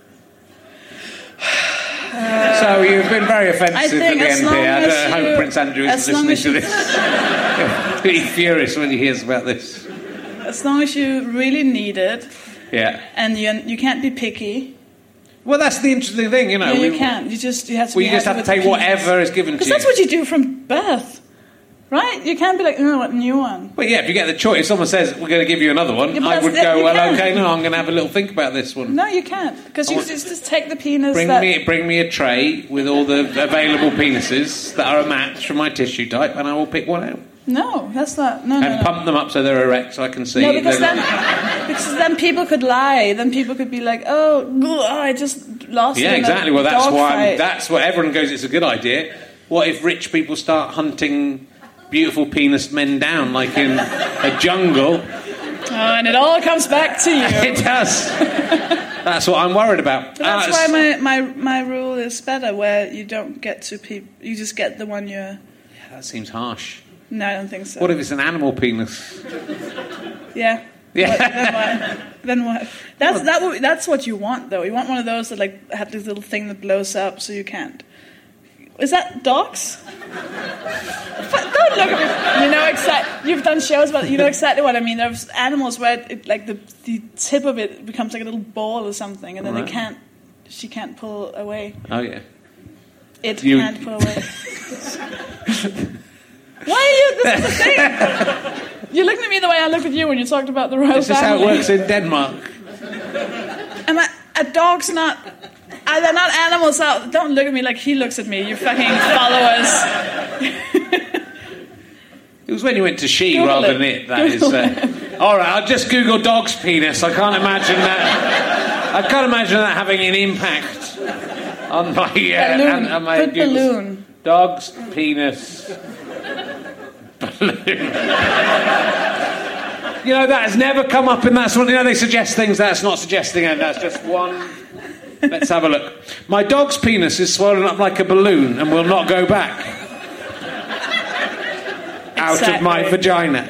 So you've been very offensive at the end here. I hope Prince Andrew isn't listening to this. He'll be furious when he hears about this. As long as you really need it, and you can't be picky. Well, that's the interesting thing, you can't. You have to. You just have to take whatever is given to you. Because that's what you do from birth. Right? You can't be like, what, new one. Well, if you get the choice, if someone says, we're going to give you another one, I would go, okay, no, I'm going to have a little think about this one. No, you can't. Because you just take the penis. Bring me a tray with all the available penises that are a match for my tissue type, and I will pick one out. No, that's not... No, and pump them up so they're erect so I can see. No, because then people could lie. Then people could be like, I just lost it. Yeah, exactly. Well, that's what everyone goes, it's a good idea. What if rich people start hunting... beautiful penis men down, like in a jungle. And it all comes back to you. It does. That's what I'm worried about. That's why my rule is better, where you don't get two people. You just get the one you're... Yeah, that seems harsh. No, I don't think so. What if it's an animal penis? Yeah. Then what? That's what you want, though. You want one of those that have this little thing that blows up, so you can't. Is that dogs? Don't look at me. You've done shows about it. You know exactly what I mean. There's animals where the tip of it becomes like a little ball or something, and then she can't pull away. Oh yeah. Can't pull away. Why are you? This is the thing. You're looking at me the way I looked at you when you talked about the royal family. This is how it works in Denmark. A dog's not... they're not animals. Don't look at me like he looks at me, you fucking followers. It was when you went to she Google rather than it. That Google is. All right, I'll just Google dog's penis. I can't imagine that having an impact on my Put balloon. Dog's penis balloon. That has never come up in that one. They suggest things that's not suggesting it. That's just one. Let's have a look. My dog's penis is swollen up like a balloon and will not go back out of my vagina.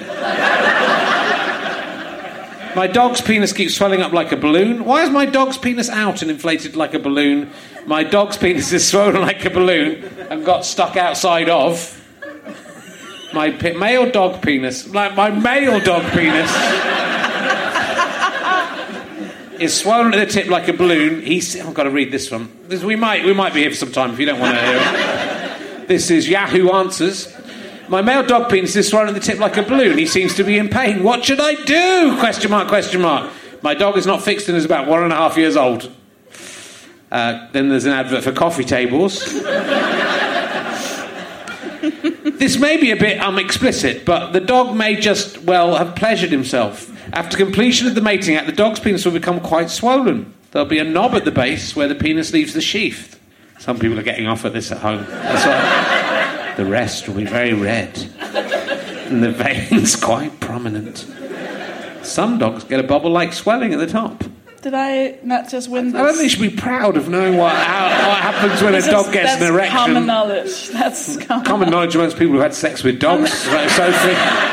My dog's penis keeps swelling up like a balloon. Why is my dog's penis out and inflated like a balloon? My dog's penis is swollen like a balloon and got stuck outside of my male dog penis. Like my male dog penis is swollen at the tip like a balloon. I've got to read this one. We might be here for some time if you don't want to hear it. This is Yahoo Answers. My male dog penis is swollen at the tip like a balloon. He seems to be in pain. What should I do? ? My dog is not fixed and is about 1.5 years old. Then there's an advert for coffee tables. This may be a bit explicit, but the dog may just, have pleasured himself. After completion of the mating act, the dog's penis will become quite swollen. There'll be a knob at the base where the penis leaves the sheath. Some people are getting off at this at home. That's right. The rest will be very red. And the veins quite prominent. Some dogs get a bubble-like swelling at the top. Did I not just win this? I don't think you should be proud of knowing what happens when a dog gets an erection. That's common knowledge. That's common knowledge amongst people who had sex with dogs. Right, Sophie?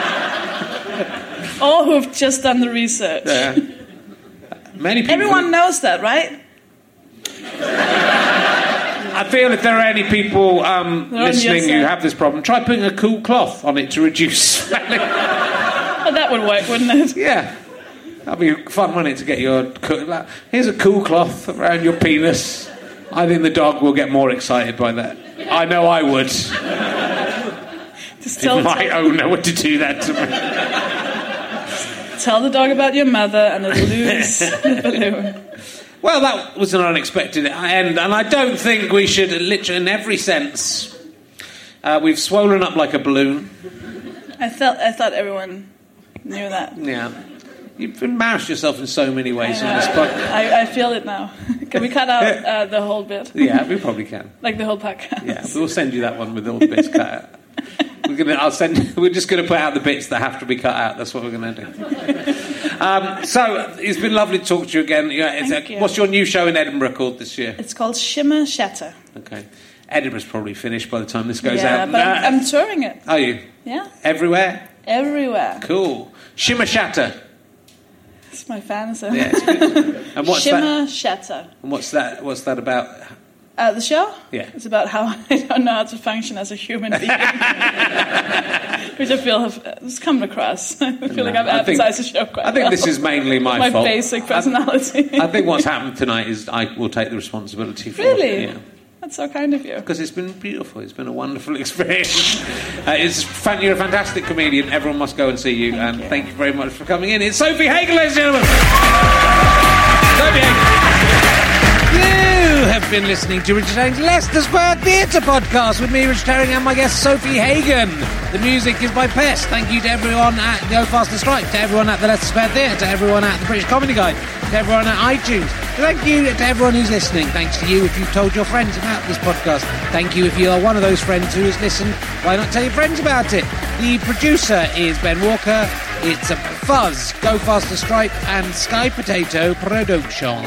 All who've just done the research. Yeah. Many people. Everyone knows that, right? I feel if there are any people listening who have this problem, try putting a cool cloth on it to reduce smelling. Well, that would work, wouldn't it? Yeah. That'd be fun, wouldn't it, to get your... Here's a cool cloth around your penis. I think the dog will get more excited by that. I know I would. Just tell my owner would to do that to me. Tell the dog about your mother and it'll lose the balloon. Well, that was an unexpected end, and I don't think we should, literally, in every sense, we've swollen up like a balloon. I thought everyone knew that. Yeah. You've embarrassed yourself in so many ways on this podcast. I feel it now. Can we cut out the whole bit? Yeah, we probably can. Like the whole podcast. Yeah, we'll send you that one with all the bits cut out. We're just going to put out the bits that have to be cut out. That's what we're going to do. So it's been lovely to talk to you again. Thank you. What's your new show in Edinburgh called this year? It's called Shimmer Shatter. Okay. Edinburgh's probably finished by the time this goes out. Yeah, but I'm touring it. Are you? Yeah. Everywhere? Everywhere. Cool. Shimmer Shatter. It's my fantasy. Yeah, it's good. And what's Shimmer Shatter. And what's that about? The show? Yeah. It's about how I don't know how to function as a human being. Which I feel has come across. I feel like I've advertised the show quite well. I think this is mainly my fault. My basic personality. I think what's happened tonight is I will take the responsibility for it. Really? Yeah. That's so kind of you. Because it's been beautiful. It's been a wonderful experience. You're a fantastic comedian. Everyone must go and see you. Thank you very much for coming in. It's Sophie Hagen, ladies and gentlemen. Sophie Hagen. You have been listening to Richard Herring's Leicester Square Theatre podcast with me, Richard Herring, and my guest, Sophie Hagen. The music is by Pest. Thank you to everyone at Go Faster Stripe, to everyone at the Leicester Square Theatre, to everyone at the British Comedy Guide, to everyone at iTunes. Thank you to everyone who's listening. Thanks to you if you've told your friends about this podcast. Thank you if you are one of those friends who has listened. Why not tell your friends about it? The producer is Ben Walker. It's a Fuzz, Go Faster Stripe, and Sky Potato production.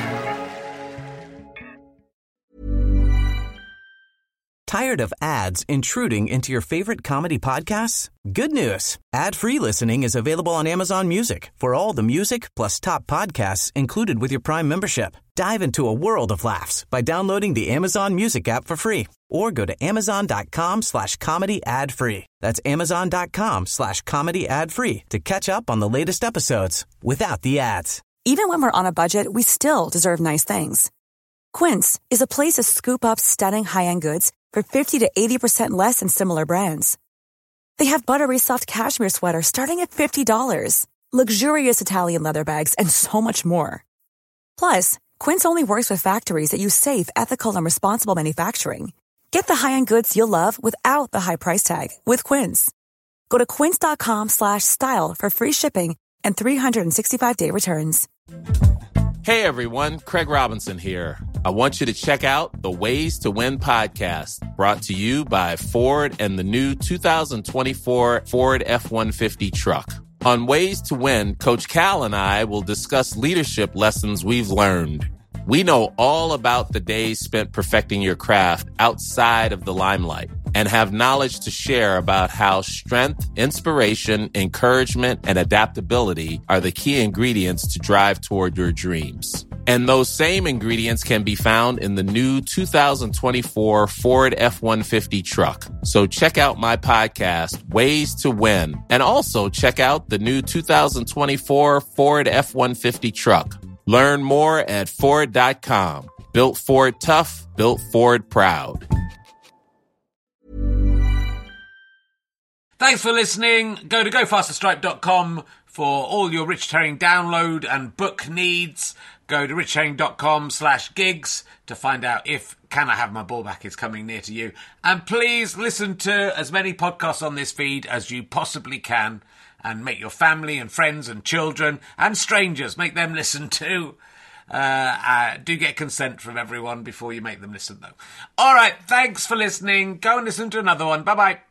Tired of ads intruding into your favorite comedy podcasts? Good news. Ad-free listening is available on Amazon Music for all the music plus top podcasts included with your Prime membership. Dive into a world of laughs by downloading the Amazon Music app for free or go to amazon.com/comedy ad-free. That's amazon.com/comedy ad-free to catch up on the latest episodes without the ads. Even when we're on a budget, we still deserve nice things. Quince is a place to scoop up stunning high-end goods for 50 to 80% less than similar brands. They have buttery soft cashmere sweaters starting at $50, luxurious Italian leather bags, and so much more. Plus, Quince only works with factories that use safe, ethical, and responsible manufacturing. Get the high-end goods you'll love without the high price tag with Quince. Go to quince.com/style for free shipping and 365-day returns. Hey everyone, Craig Robinson here. I want you to check out the Ways to Win podcast, brought to you by Ford and the new 2024 Ford F-150 truck. On Ways to Win, Coach Cal and I will discuss leadership lessons we've learned. We know all about the days spent perfecting your craft outside of the limelight and have knowledge to share about how strength, inspiration, encouragement, and adaptability are the key ingredients to drive toward your dreams. And those same ingredients can be found in the new 2024 Ford F-150 truck. So check out my podcast, Ways to Win, and also check out the new 2024 Ford F-150 truck. Learn more at Ford.com. Built Ford tough, built Ford proud. Thanks for listening. Go to gofasterstripe.com for all your Richard Herring download and book needs. Go to richardherring.com/gigs to find out if Can I Have My Ball Back is coming near to you. And please listen to as many podcasts on this feed as you possibly can. And make your family and friends and children and strangers, make them listen too. Do get consent from everyone before you make them listen, though. All right, thanks for listening. Go and listen to another one. Bye-bye.